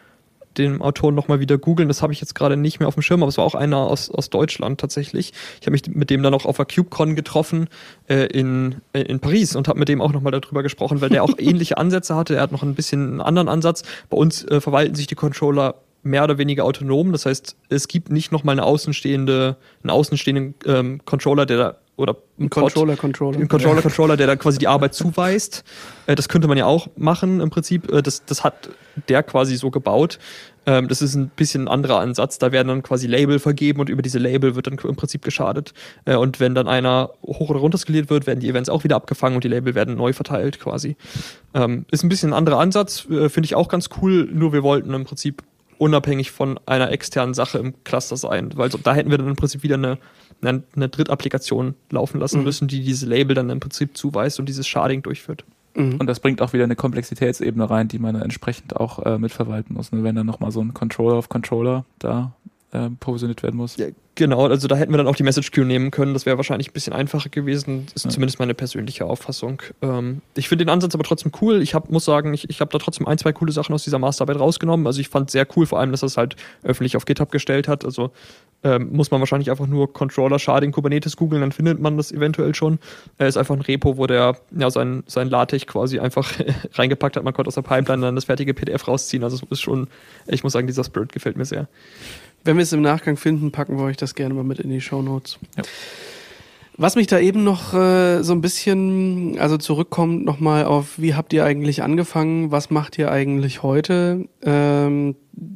den Autoren nochmal wieder googeln, das habe ich jetzt gerade nicht mehr auf dem Schirm, aber es war auch einer aus, aus Deutschland tatsächlich. Ich habe mich mit dem dann auch auf der CubeCon getroffen äh, in, in Paris und habe mit dem auch nochmal darüber gesprochen, weil der auch ähnliche Ansätze hatte. Er hat noch ein bisschen einen anderen Ansatz. Bei uns äh, verwalten sich die Controller mehr oder weniger autonom. Das heißt, es gibt nicht nochmal eine außenstehende, einen außenstehenden ähm, Controller, der da oder ein Controller, Controller. Ein Controller, Controller, der da quasi die Arbeit zuweist. Äh, das könnte man ja auch machen im Prinzip. Äh, das, das hat der quasi so gebaut. Ähm, das ist ein bisschen ein anderer Ansatz. Da werden dann quasi Label vergeben und über diese Label wird dann im Prinzip geschadet. Äh, und wenn dann einer hoch oder runter skaliert wird, werden die Events auch wieder abgefangen und die Label werden neu verteilt quasi. Ähm, ist ein bisschen ein anderer Ansatz. Äh, Finde ich auch ganz cool. Nur wir wollten im Prinzip unabhängig von einer externen Sache im Cluster sein. Weil so, da hätten wir dann im Prinzip wieder eine eine, eine Drittapplikation laufen lassen mhm. müssen, die diese Label dann im Prinzip zuweist und dieses Sharding durchführt. Mhm. Und das bringt auch wieder eine Komplexitätsebene rein, die man dann entsprechend auch äh, mitverwalten muss, ne? Wenn dann nochmal so ein Controller auf Controller da äh, provisioniert werden muss. Ja, genau, also da hätten wir dann auch die Message Queue nehmen können, das wäre wahrscheinlich ein bisschen einfacher gewesen, das ist ja. zumindest meine persönliche Auffassung. Ähm, ich finde den Ansatz aber trotzdem cool, ich hab, muss sagen, ich, ich habe da trotzdem ein, zwei coole Sachen aus dieser Masterarbeit rausgenommen, also ich fand sehr cool, vor allem, dass er es halt öffentlich auf GitHub gestellt hat, also ähm, muss man wahrscheinlich einfach nur Controller Sharding Kubernetes googeln, dann findet man das eventuell schon. Er ist einfach ein Repo, wo der ja sein, sein LaTeX quasi einfach reingepackt hat, man konnte aus der Pipeline dann das fertige P D F rausziehen, also es ist schon, ich muss sagen, dieser Spirit gefällt mir sehr. Wenn wir es im Nachgang finden, packen wir euch das gerne mal mit in die Shownotes. Ja. Was mich da eben noch äh, so ein bisschen, also zurückkommt nochmal auf, wie habt ihr eigentlich angefangen, was macht ihr eigentlich heute, ähm,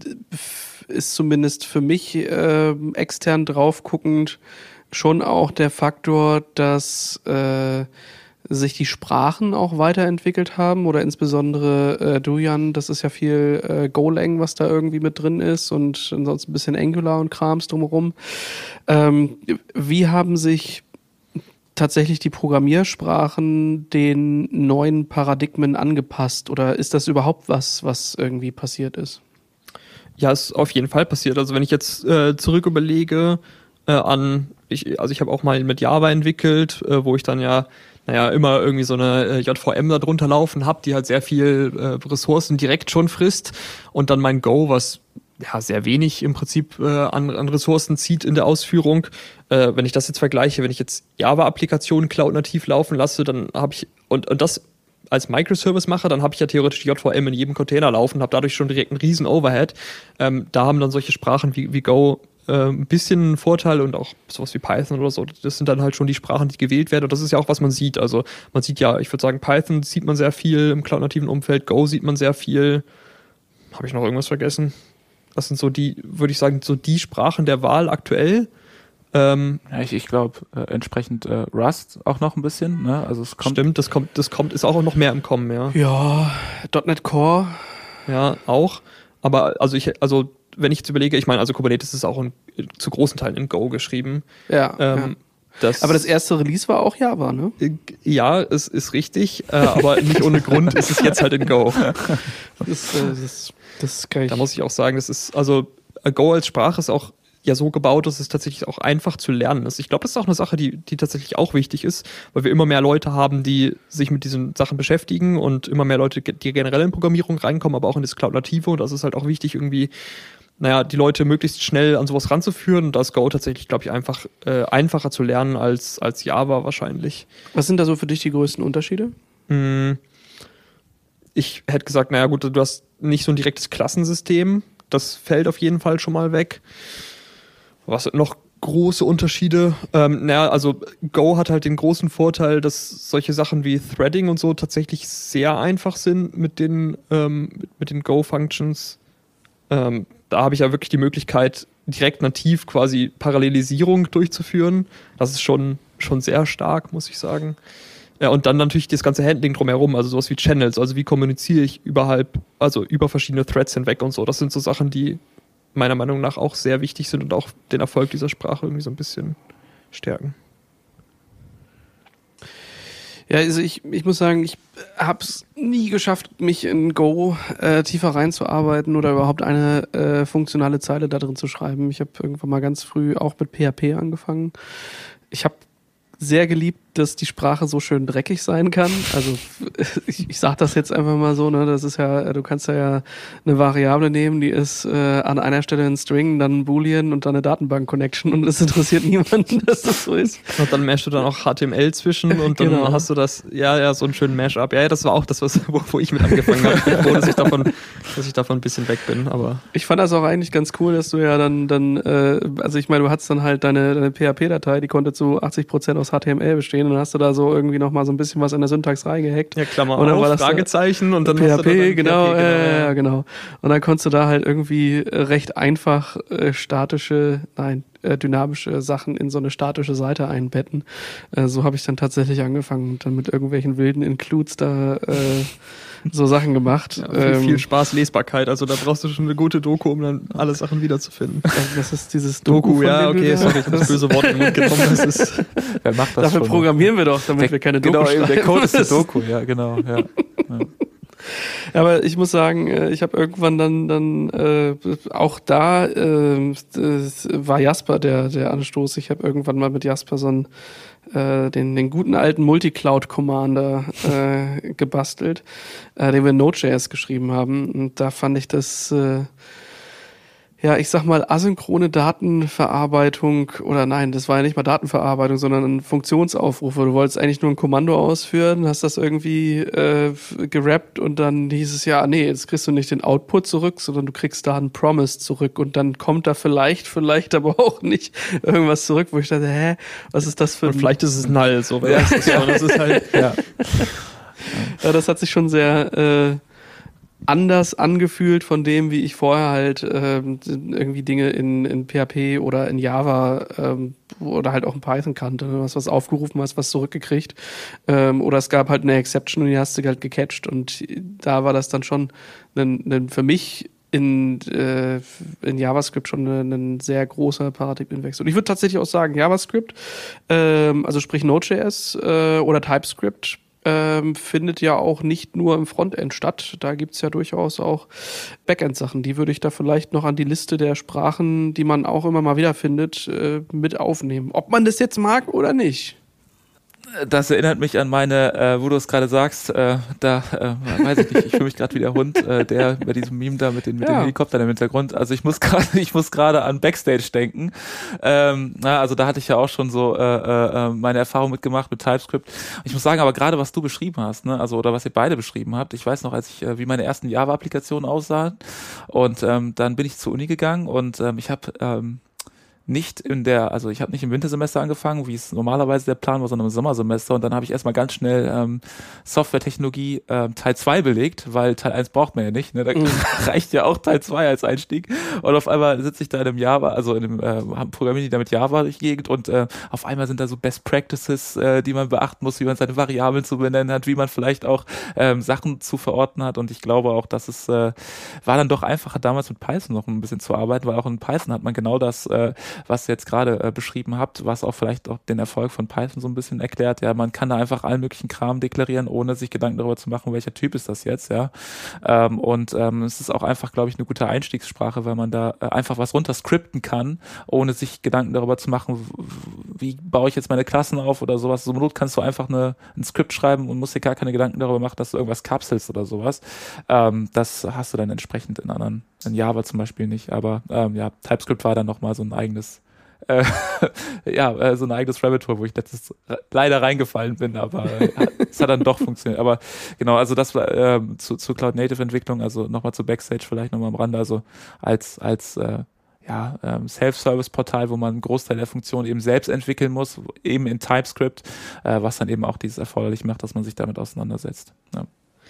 ist zumindest für mich äh, extern drauf guckend schon auch der Faktor, dass äh, sich die Sprachen auch weiterentwickelt haben oder insbesondere äh, du, Jan, das ist ja viel äh, Golang, was da irgendwie mit drin ist und ansonsten ein bisschen Angular und Krams drumherum. Ähm, wie haben sich tatsächlich die Programmiersprachen den neuen Paradigmen angepasst oder ist das überhaupt was, was irgendwie passiert ist? Ja, ist auf jeden Fall passiert. Also wenn ich jetzt äh, zurück überlege äh, an, ich, also ich habe auch mal mit Java entwickelt, äh, wo ich dann ja naja, immer irgendwie so eine äh, J V M da drunter laufen habe, die halt sehr viel äh, Ressourcen direkt schon frisst und dann mein Go, was ja sehr wenig im Prinzip äh, an, an Ressourcen zieht in der Ausführung. Äh, wenn ich das jetzt vergleiche, wenn ich jetzt Java-Applikationen cloud-nativ laufen lasse, dann habe ich, und, und das als Microservice mache, dann habe ich ja theoretisch die J V M in jedem Container laufen, habe dadurch schon direkt einen riesen Overhead. Ähm, da haben dann solche Sprachen wie, wie Go äh, ein bisschen einen Vorteil und auch sowas wie Python oder so. Das sind dann halt schon die Sprachen, die gewählt werden und das ist ja auch, was man sieht. Also man sieht ja, ich würde sagen, Python sieht man sehr viel im cloud-nativen Umfeld, Go sieht man sehr viel. Habe ich noch irgendwas vergessen? Das sind so die, würde ich sagen, so die Sprachen der Wahl aktuell. Ähm, ja, ich, ich glaube, äh, entsprechend äh, Rust auch noch ein bisschen, ne? Also es kommt. Stimmt, das kommt, das kommt, ist auch noch mehr im Kommen, ja. Ja, .NET Core. Ja, auch. Aber also ich, also wenn ich jetzt überlege, ich meine, also Kubernetes ist auch in, zu großen Teilen in Go geschrieben. Ja. Ähm, ja. Das, aber das erste Release war auch Java, ne? Ja, es ist richtig, äh, aber nicht ohne Grund ist es jetzt halt in Go. Das, äh, das, das kann ich. Da muss ich auch sagen, das ist, also Go als Sprache ist auch ja so gebaut, dass es tatsächlich auch einfach zu lernen ist. Ich glaube, das ist auch eine Sache, die, die tatsächlich auch wichtig ist, weil wir immer mehr Leute haben, die sich mit diesen Sachen beschäftigen und immer mehr Leute, die generell in Programmierung reinkommen, aber auch in das Cloud-Native und das ist halt auch wichtig, irgendwie naja, die Leute möglichst schnell an sowas ranzuführen. Und da ist Go tatsächlich, glaube ich, einfach äh, einfacher zu lernen als, als Java wahrscheinlich. Was sind da so für dich die größten Unterschiede? Ich hätte gesagt, naja gut, du hast nicht so ein direktes Klassensystem. Das fällt auf jeden Fall schon mal weg. Was sind noch große Unterschiede? Ähm, naja, also Go hat halt den großen Vorteil, dass solche Sachen wie Threading und so tatsächlich sehr einfach sind mit den, ähm, mit den Go-Functions. Ähm, da habe ich ja wirklich die Möglichkeit, direkt nativ quasi Parallelisierung durchzuführen. Das ist schon, schon sehr stark, muss ich sagen. Ja, und dann natürlich das ganze Handling drumherum, also sowas wie Channels, also wie kommuniziere ich überhalb, also über verschiedene Threads hinweg und so. Das sind so Sachen, die meiner Meinung nach auch sehr wichtig sind und auch den Erfolg dieser Sprache irgendwie so ein bisschen stärken. Ja, also ich, ich muss sagen, ich habe es nie geschafft, mich in Go äh, tiefer reinzuarbeiten oder überhaupt eine äh, funktionale Zeile da drin zu schreiben. Ich habe irgendwann mal ganz früh auch mit P H P angefangen. Ich habe sehr geliebt, dass die Sprache so schön dreckig sein kann. Also ich, ich sage das jetzt einfach mal so, ne, das ist ja, du kannst ja eine Variable nehmen, die ist äh, an einer Stelle ein String, dann ein Boolean und dann eine Datenbank-Connection und es interessiert niemanden, dass das so ist. Und dann mashst du dann auch H T M L zwischen und dann genau. hast du das, ja, ja, so einen schönen Mash-up. Ja, das war auch das, was, wo, wo ich mit angefangen habe. Ich bin froh, dass ich davon, dass ich davon ein bisschen weg bin, aber. Ich fand das auch eigentlich ganz cool, dass du ja dann, dann, äh, also ich meine, du hattest dann halt deine, deine P H P-Datei, die konnte zu achtzig Prozent aus H T M L bestehen und dann hast du da so irgendwie nochmal so ein bisschen was in der Syntax reingehackt. Ja, Klammer und dann auf, war das Fragezeichen und dann P H P, hast du dann genau, P H P, genau, äh, ja, genau. Und dann konntest du da halt irgendwie recht einfach äh, statische, nein, äh, dynamische Sachen in so eine statische Seite einbetten. Äh, so habe ich dann tatsächlich angefangen und dann mit irgendwelchen wilden Includes da äh, so Sachen gemacht. Ja, viel, viel Spaß, Lesbarkeit. Also da brauchst du schon eine gute Doku, um dann alle Sachen wiederzufinden. Das ist dieses Doku. Doku ja, okay, sorry, ich habe das böse Wort in den Mund genommen. Das ist, wer macht das Dafür schon programmieren wir doch, damit der, wir keine Doku genau, schreiben. Der Code ist die Doku, ja, genau. Ja. Ja. Aber ich muss sagen, ich habe irgendwann dann dann äh, auch da äh, war Jasper der der Anstoß. Ich habe irgendwann mal mit Jasper so einen äh, den den guten alten Multicloud Commander äh, gebastelt, äh, den wir in Node.js geschrieben haben. Und da fand ich das äh, ja, ich sag mal, asynchrone Datenverarbeitung, oder nein, das war ja nicht mal Datenverarbeitung, sondern ein Funktionsaufruf. Du wolltest eigentlich nur ein Kommando ausführen, hast das irgendwie äh, gerappt und dann hieß es ja, nee, jetzt kriegst du nicht den Output zurück, sondern du kriegst da einen Promise zurück und dann kommt da vielleicht, vielleicht aber auch nicht irgendwas zurück, wo ich dachte, hä, was ist das für ein... Und vielleicht ist es null, so, weil ja. das, ist schon, das ist halt... Ja. Ja, das hat sich schon sehr... Äh, anders angefühlt von dem, wie ich vorher halt ähm, irgendwie Dinge in, in P H P oder in Java ähm, oder halt auch in Python kannte. Du hast was aufgerufen, hast was zurückgekriegt. Ähm, oder es gab halt eine Exception und die hast du halt gecatcht. Und da war das dann schon ein, ein, für mich in, äh, in JavaScript schon ein, ein sehr großer Paradigmenwechsel. Und ich würde tatsächlich auch sagen, JavaScript, ähm, also sprich Node.js äh, oder TypeScript, Ähm, findet ja auch nicht nur im Frontend statt. Da gibt's ja durchaus auch Backend-Sachen. Die würde ich da vielleicht noch an die Liste der Sprachen, die man auch immer mal wieder findet, äh, mit aufnehmen. Ob man das jetzt mag oder nicht. Das erinnert mich an meine, äh, wo du es gerade sagst, äh, da, äh, weiß ich nicht, ich fühle mich gerade wie der Hund, äh, der bei diesem Meme da mit den, mit ja. den Helikoptern im Hintergrund. Also ich muss gerade, ich muss gerade an Backstage denken. Ähm, na, also da hatte ich ja auch schon so äh, äh, meine Erfahrung mitgemacht mit TypeScript. Ich muss sagen, aber gerade was du beschrieben hast, ne, also oder was ihr beide beschrieben habt, ich weiß noch, als ich, äh, wie meine ersten Java-Applikationen aussahen und ähm, dann bin ich zur Uni gegangen und ähm, ich habe ähm, nicht in der, also ich habe nicht im Wintersemester angefangen, wie es normalerweise der Plan war, sondern im Sommersemester und dann habe ich erstmal ganz schnell ähm, Softwaretechnologie ähm, Teil zwei belegt, weil Teil eins braucht man ja nicht, ne? Da mhm. reicht ja auch Teil zwei als Einstieg und auf einmal sitze ich da in einem Java, also in einem äh, Programmieren die da mit Java durch die Gegend und äh, auf einmal sind da so Best Practices, äh, die man beachten muss, wie man seine Variablen zu benennen hat, wie man vielleicht auch ähm, Sachen zu verorten hat und ich glaube auch, dass es äh, war dann doch einfacher damals mit Python noch ein bisschen zu arbeiten, weil auch in Python hat man genau das äh, was ihr jetzt gerade äh, beschrieben habt, was auch vielleicht auch den Erfolg von Python so ein bisschen erklärt. Ja, man kann da einfach allen möglichen Kram deklarieren, ohne sich Gedanken darüber zu machen, welcher Typ ist das jetzt, ja. Ähm, und ähm, es ist auch einfach, glaube ich, eine gute Einstiegssprache, weil man da äh, einfach was runter skripten kann, ohne sich Gedanken darüber zu machen, wie baue ich jetzt meine Klassen auf oder sowas. So Not kannst du einfach eine, ein Skript schreiben und musst dir gar keine Gedanken darüber machen, dass du irgendwas kapselst oder sowas. Ähm, das hast du dann entsprechend in anderen, in Java zum Beispiel nicht. Aber ähm, ja, TypeScript war dann nochmal so ein eigenes Äh, ja, äh, so ein eigenes Rabbit Hole, wo ich letztes leider reingefallen bin, aber äh, es hat dann doch funktioniert. Aber genau, also das war äh, zu, zu Cloud-Native-Entwicklung, also nochmal zu Backstage vielleicht nochmal am Rande, also als als äh, ja, ähm, Self-Service-Portal, wo man einen Großteil der Funktionen eben selbst entwickeln muss, eben in TypeScript, äh, was dann eben auch dieses erforderlich macht, dass man sich damit auseinandersetzt. Ja.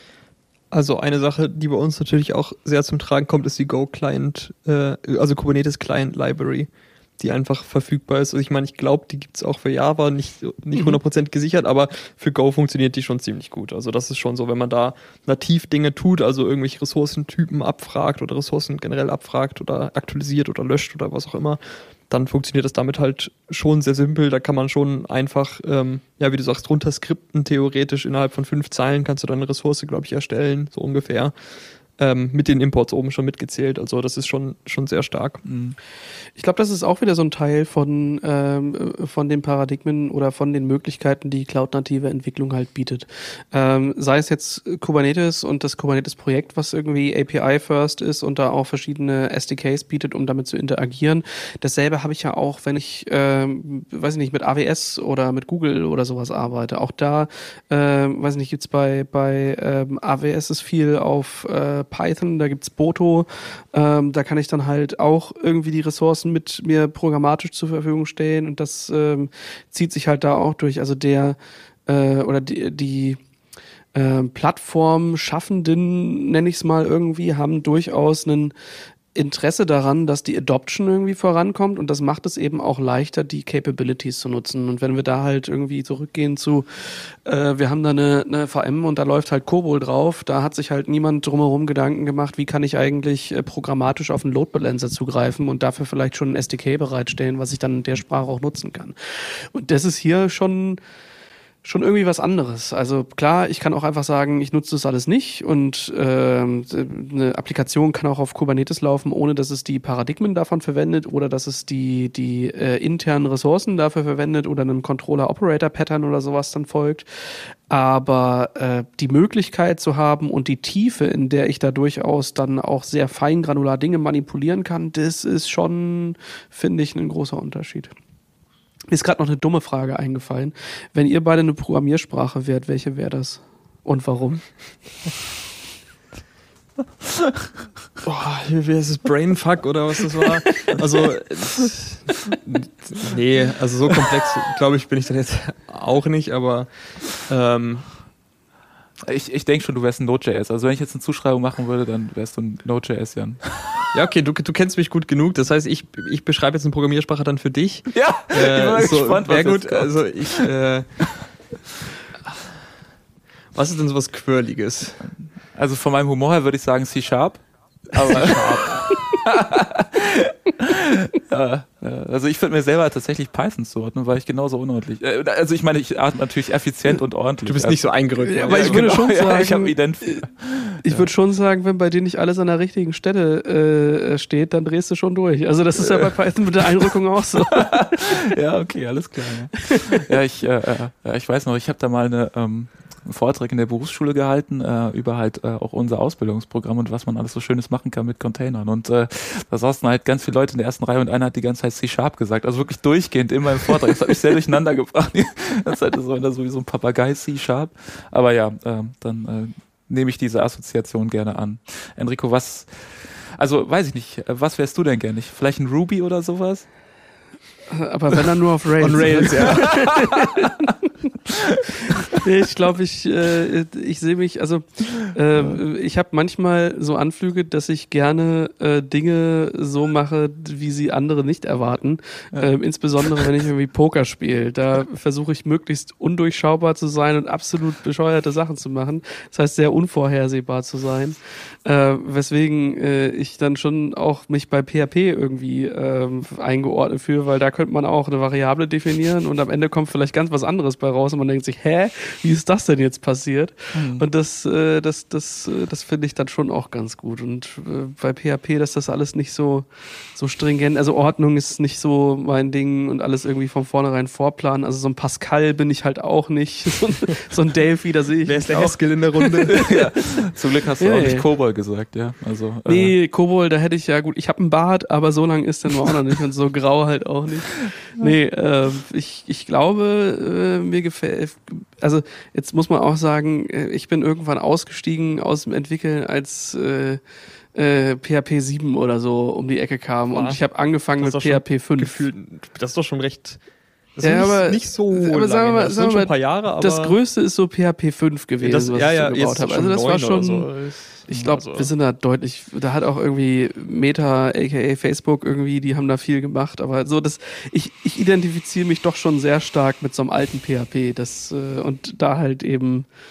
Also eine Sache, die bei uns natürlich auch sehr zum Tragen kommt, ist die Go-Client, äh, also Kubernetes Client Library, die einfach verfügbar ist. Also ich meine, ich glaube, die gibt es auch für Java, nicht, nicht hundert Prozent gesichert, aber für Go funktioniert die schon ziemlich gut. Also das ist schon so, wenn man da nativ Dinge tut, also irgendwelche Ressourcentypen abfragt oder Ressourcen generell abfragt oder aktualisiert oder löscht oder was auch immer, dann funktioniert das damit halt schon sehr simpel. Da kann man schon einfach, ähm, ja, wie du sagst, runter skripten, theoretisch innerhalb von fünf Zeilen kannst du dann eine Ressource, glaube ich, erstellen, so ungefähr. ähm, mit den Imports oben schon mitgezählt. Also das ist schon, schon sehr stark. Ich glaube, das ist auch wieder so ein Teil von, ähm, von den Paradigmen oder von den Möglichkeiten, die cloud-native Entwicklung halt bietet. Ähm, sei es jetzt Kubernetes und das Kubernetes-Projekt, was irgendwie A P I-first ist und da auch verschiedene S D Ks bietet, um damit zu interagieren. Dasselbe habe ich ja auch, wenn ich, ähm, weiß ich nicht, mit A W S oder mit Google oder sowas arbeite. Auch da, ähm, weiß ich nicht, gibt's bei, bei ähm, A W S ist viel auf äh, Python, da gibt's Boto, ähm, da kann ich dann halt auch irgendwie die Ressourcen mit mir programmatisch zur Verfügung stellen und das ähm, zieht sich halt da auch durch. Also der äh, oder die, die äh, Plattform-Schaffenden, nenne ich es mal irgendwie, haben durchaus einen Interesse daran, dass die Adoption irgendwie vorankommt und das macht es eben auch leichter, die Capabilities zu nutzen. Und wenn wir da halt irgendwie zurückgehen zu, äh, wir haben da eine, eine V M und da läuft halt COBOL drauf, da hat sich halt niemand drumherum Gedanken gemacht, wie kann ich eigentlich äh, programmatisch auf einen Load Balancer zugreifen und dafür vielleicht schon ein S D K bereitstellen, was ich dann in der Sprache auch nutzen kann. Und das ist hier schon schon irgendwie was anderes. Also klar, ich kann auch einfach sagen, ich nutze das alles nicht und ähm, eine Applikation kann auch auf Kubernetes laufen, ohne dass es die Paradigmen davon verwendet oder dass es die die äh, internen Ressourcen dafür verwendet oder einem Controller-Operator-Pattern oder sowas dann folgt. Aber äh, die Möglichkeit zu haben und die Tiefe, in der ich da durchaus dann auch sehr feingranular Dinge manipulieren kann, das ist schon, finde ich, ein großer Unterschied. Mir ist gerade noch eine dumme Frage eingefallen. Wenn ihr beide eine Programmiersprache wärt, welche wäre das? Und warum? Boah, wie heißt es? Brainfuck oder was das war? Also, nee, also so komplex, glaube ich, bin ich dann jetzt auch nicht, aber ähm, Ich, ich denke schon, du wärst ein Node.js. Also wenn ich jetzt eine Zuschreibung machen würde, dann wärst du ein Node.js, Jan. Ja, okay, du, du kennst mich gut genug. Das heißt, ich, ich beschreibe jetzt eine Programmiersprache dann für dich. Ja, ich bin äh, mal so, gespannt, was sehr gut. jetzt kommt. Also ich, äh, was ist denn sowas Quirliges? Also von meinem Humor her würde ich sagen C-Sharp. Aber ja, also ich finde mir selber tatsächlich Python zuordnen, weil ich genauso unordentlich. Also ich meine, ich atme natürlich effizient und ordentlich. Du bist nicht so eingerückt. Ja, aber ich würde genau, schon ja, sagen, ich habe Ident. ich würde schon sagen, wenn bei dir nicht alles an der richtigen Stelle äh, steht, dann drehst du schon durch. Also das ist ja bei Python mit der Einrückung auch so. Ja, okay, alles klar. Ja, ja ich, äh, ja, ich weiß noch, ich habe da mal eine ähm, einen Vortrag in der Berufsschule gehalten äh, über halt äh, auch unser Ausbildungsprogramm und was man alles so Schönes machen kann mit Containern. Und äh, da saßen halt ganz viele Leute in der ersten Reihe und einer hat die ganze Zeit C-Sharp gesagt. Also wirklich durchgehend immer im Vortrag. Das hat mich sehr durcheinander gebracht. Das ist halt so, so wie so ein Papagei C-Sharp. Aber ja, äh, dann äh, nehme ich diese Assoziation gerne an. Enrico, was, also weiß ich nicht, was wärst du denn gerne? Vielleicht ein Ruby oder sowas? Aber wenn dann nur auf Rails. On Rails, ja. Nee, ich glaube, ich, äh, ich sehe mich, also äh, ich habe manchmal so Anflüge, dass ich gerne äh, Dinge so mache, wie sie andere nicht erwarten. Ja. Äh, insbesondere, wenn ich irgendwie Poker spiele. Da versuche ich möglichst undurchschaubar zu sein und absolut bescheuerte Sachen zu machen. Das heißt, sehr unvorhersehbar zu sein. Äh, weswegen äh, ich dann schon auch mich bei P H P irgendwie äh, eingeordnet fühle, weil da könnte man auch eine Variable definieren und am Ende kommt vielleicht ganz was anderes bei raus und man denkt sich, hä, wie ist das denn jetzt passiert? Mhm. Und das, äh, das, das, äh, das finde ich dann schon auch ganz gut. Und äh, bei P H P, dass das alles nicht so, so stringent, also Ordnung ist nicht so mein Ding und alles irgendwie von vornherein vorplanen. Also so ein Pascal bin ich halt auch nicht. So ein, so ein Delphi, da sehe ich. Wer ist der Haskell in der Runde? Ja. Zum Glück hast du nee. auch nicht COBOL gesagt, ja. Also, äh. Nee, COBOL, da hätte ich ja gut, ich habe einen Bart, aber so lang ist der nur auch noch nicht und so grau halt auch nicht. Nee, äh, ich, ich glaube, äh, mir gefällt, also jetzt muss man auch sagen, ich bin irgendwann ausgestiegen aus dem Entwickeln, als äh, äh, P H P sieben oder so um die Ecke kam. Ja. Und ich habe angefangen mit P H P fünf. Gefühlt, das ist doch schon recht... Das ja, ist aber, nicht so aber lange. Sagen wir mal, das sagen sind schon mal, ein paar Jahre, aber... Das Größte ist so P H P fünf gewesen, das, was ja, ich ja, so gebaut habe. Also das war schon... So. Ich glaube, also. wir sind da deutlich... Da hat auch irgendwie Meta, aka Facebook, irgendwie, die haben da viel gemacht. Aber so, das... Ich, ich identifiziere mich doch schon sehr stark mit so einem alten P H P. Das, äh, und da halt eben...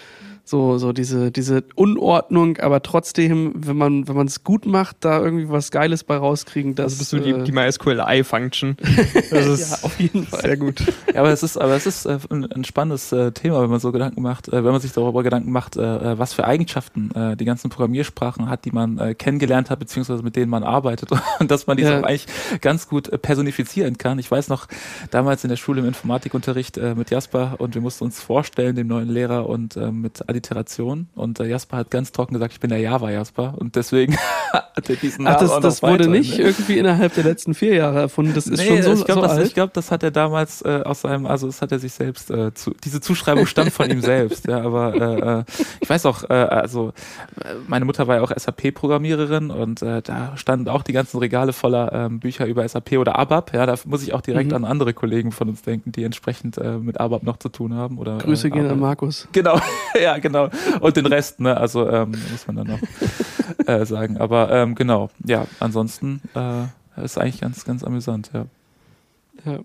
So, so diese, diese Unordnung, aber trotzdem, wenn man, wenn man es gut macht, da irgendwie was Geiles bei rauskriegen, das Also bist du die, äh, die MySQL-I-Function. Das ist ja, auf jeden Fall. sehr gut. Ja, aber es ist, aber es ist äh, ein, ein spannendes äh, Thema, wenn man so Gedanken macht, äh, wenn man sich darüber Gedanken macht, äh, was für Eigenschaften äh, die ganzen Programmiersprachen hat, die man äh, kennengelernt hat, beziehungsweise mit denen man arbeitet und dass man die Ja. so eigentlich ganz gut äh, personifizieren kann. Ich weiß noch, damals in der Schule im Informatikunterricht äh, mit Jasper und wir mussten uns vorstellen, dem neuen Lehrer und äh, mit Alliteration und äh, Jasper hat ganz trocken gesagt, ich bin der Java-Jasper und deswegen hat er diesen Ach, Namen das, auch das noch wurde weiter, nicht ne? irgendwie innerhalb der letzten vier Jahre erfunden. Das ist Nee, schon so, ich glaube, so das, alt. ich glaub, das hat er damals äh, aus seinem, also das hat er sich selbst, äh, zu, diese Zuschreibung stammt von ihm selbst, ja, aber äh, äh, ich weiß auch, äh, also äh, meine Mutter war ja auch S A P-Programmiererin und äh, da standen auch die ganzen Regale voller ähm, Bücher über S A P oder ABAP, ja, da muss ich auch direkt Mhm. an andere Kollegen von uns denken, die entsprechend äh, mit ABAP noch zu tun haben. Oder, Grüße äh, gehen an arbeiten. Markus. Genau, ja, genau. Und den Rest, ne, also ähm, muss man dann noch äh, sagen. Aber ähm, genau, ja, ansonsten äh, ist eigentlich ganz, ganz amüsant, ja. Ja.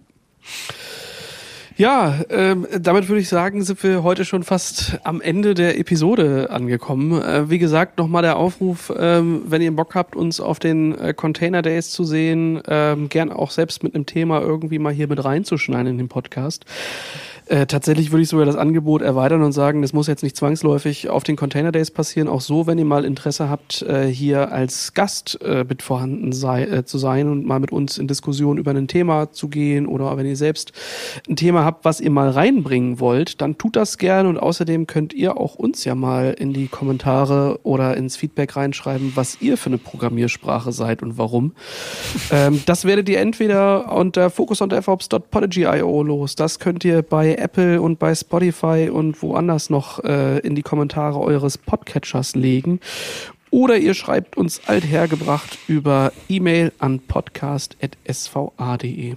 Ja, ähm, damit würde ich sagen, sind wir heute schon fast am Ende der Episode angekommen. Äh, wie gesagt, nochmal der Aufruf, ähm, wenn ihr Bock habt, uns auf den äh, Container Days zu sehen, ähm, gern auch selbst mit einem Thema irgendwie mal hier mit reinzuschneiden in den Podcast. Äh, tatsächlich würde ich sogar das Angebot erweitern und sagen, das muss jetzt nicht zwangsläufig auf den Container Days passieren. Auch so, wenn ihr mal Interesse habt, äh, hier als Gast äh, mit vorhanden sei, äh, zu sein und mal mit uns in Diskussion über ein Thema zu gehen oder wenn ihr selbst ein Thema habt, was ihr mal reinbringen wollt, dann tut das gerne und außerdem könnt ihr auch uns ja mal in die Kommentare oder ins Feedback reinschreiben, was ihr für eine Programmiersprache seid und warum. ähm, das werdet ihr entweder unter focus on devops dot podigy punkt io los. Das könnt ihr bei Apple und bei Spotify und woanders noch äh, in die Kommentare eures Podcatchers legen. Oder ihr schreibt uns althergebracht über E-Mail an podcast at s v a punkt d e.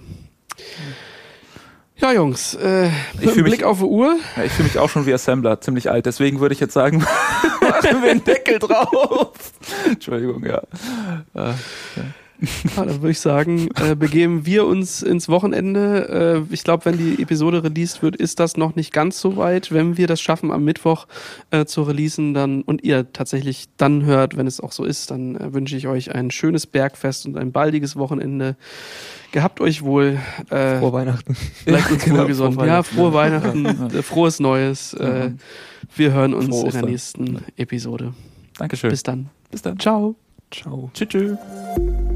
Ja, Jungs, äh, Ich fühl mit mich- Blick auf die Uhr. Ja, ich fühle mich auch schon wie Assembler, ziemlich alt. Deswegen würde ich jetzt sagen, machen wir einen Deckel drauf. Entschuldigung, ja. Äh, Ja, dann würde ich sagen, äh, begeben wir uns ins Wochenende. Äh, ich glaube, wenn die Episode released wird, ist das noch nicht ganz so weit. Wenn wir das schaffen, am Mittwoch äh, zu releasen dann und ihr tatsächlich dann hört, wenn es auch so ist, dann äh, wünsche ich euch ein schönes Bergfest und ein baldiges Wochenende. Gehabt euch wohl. Äh, Frohe Weihnachten. bleibt uns Genau, wohl gesund. frohe Ja, Weihnachten. frohe Weihnachten, Ja. äh, frohes Neues. Äh, wir hören uns Frohe in der Ostern. nächsten Episode. Dankeschön. Bis dann. Bis dann. Ciao. Ciao. Tschüss. tschüss.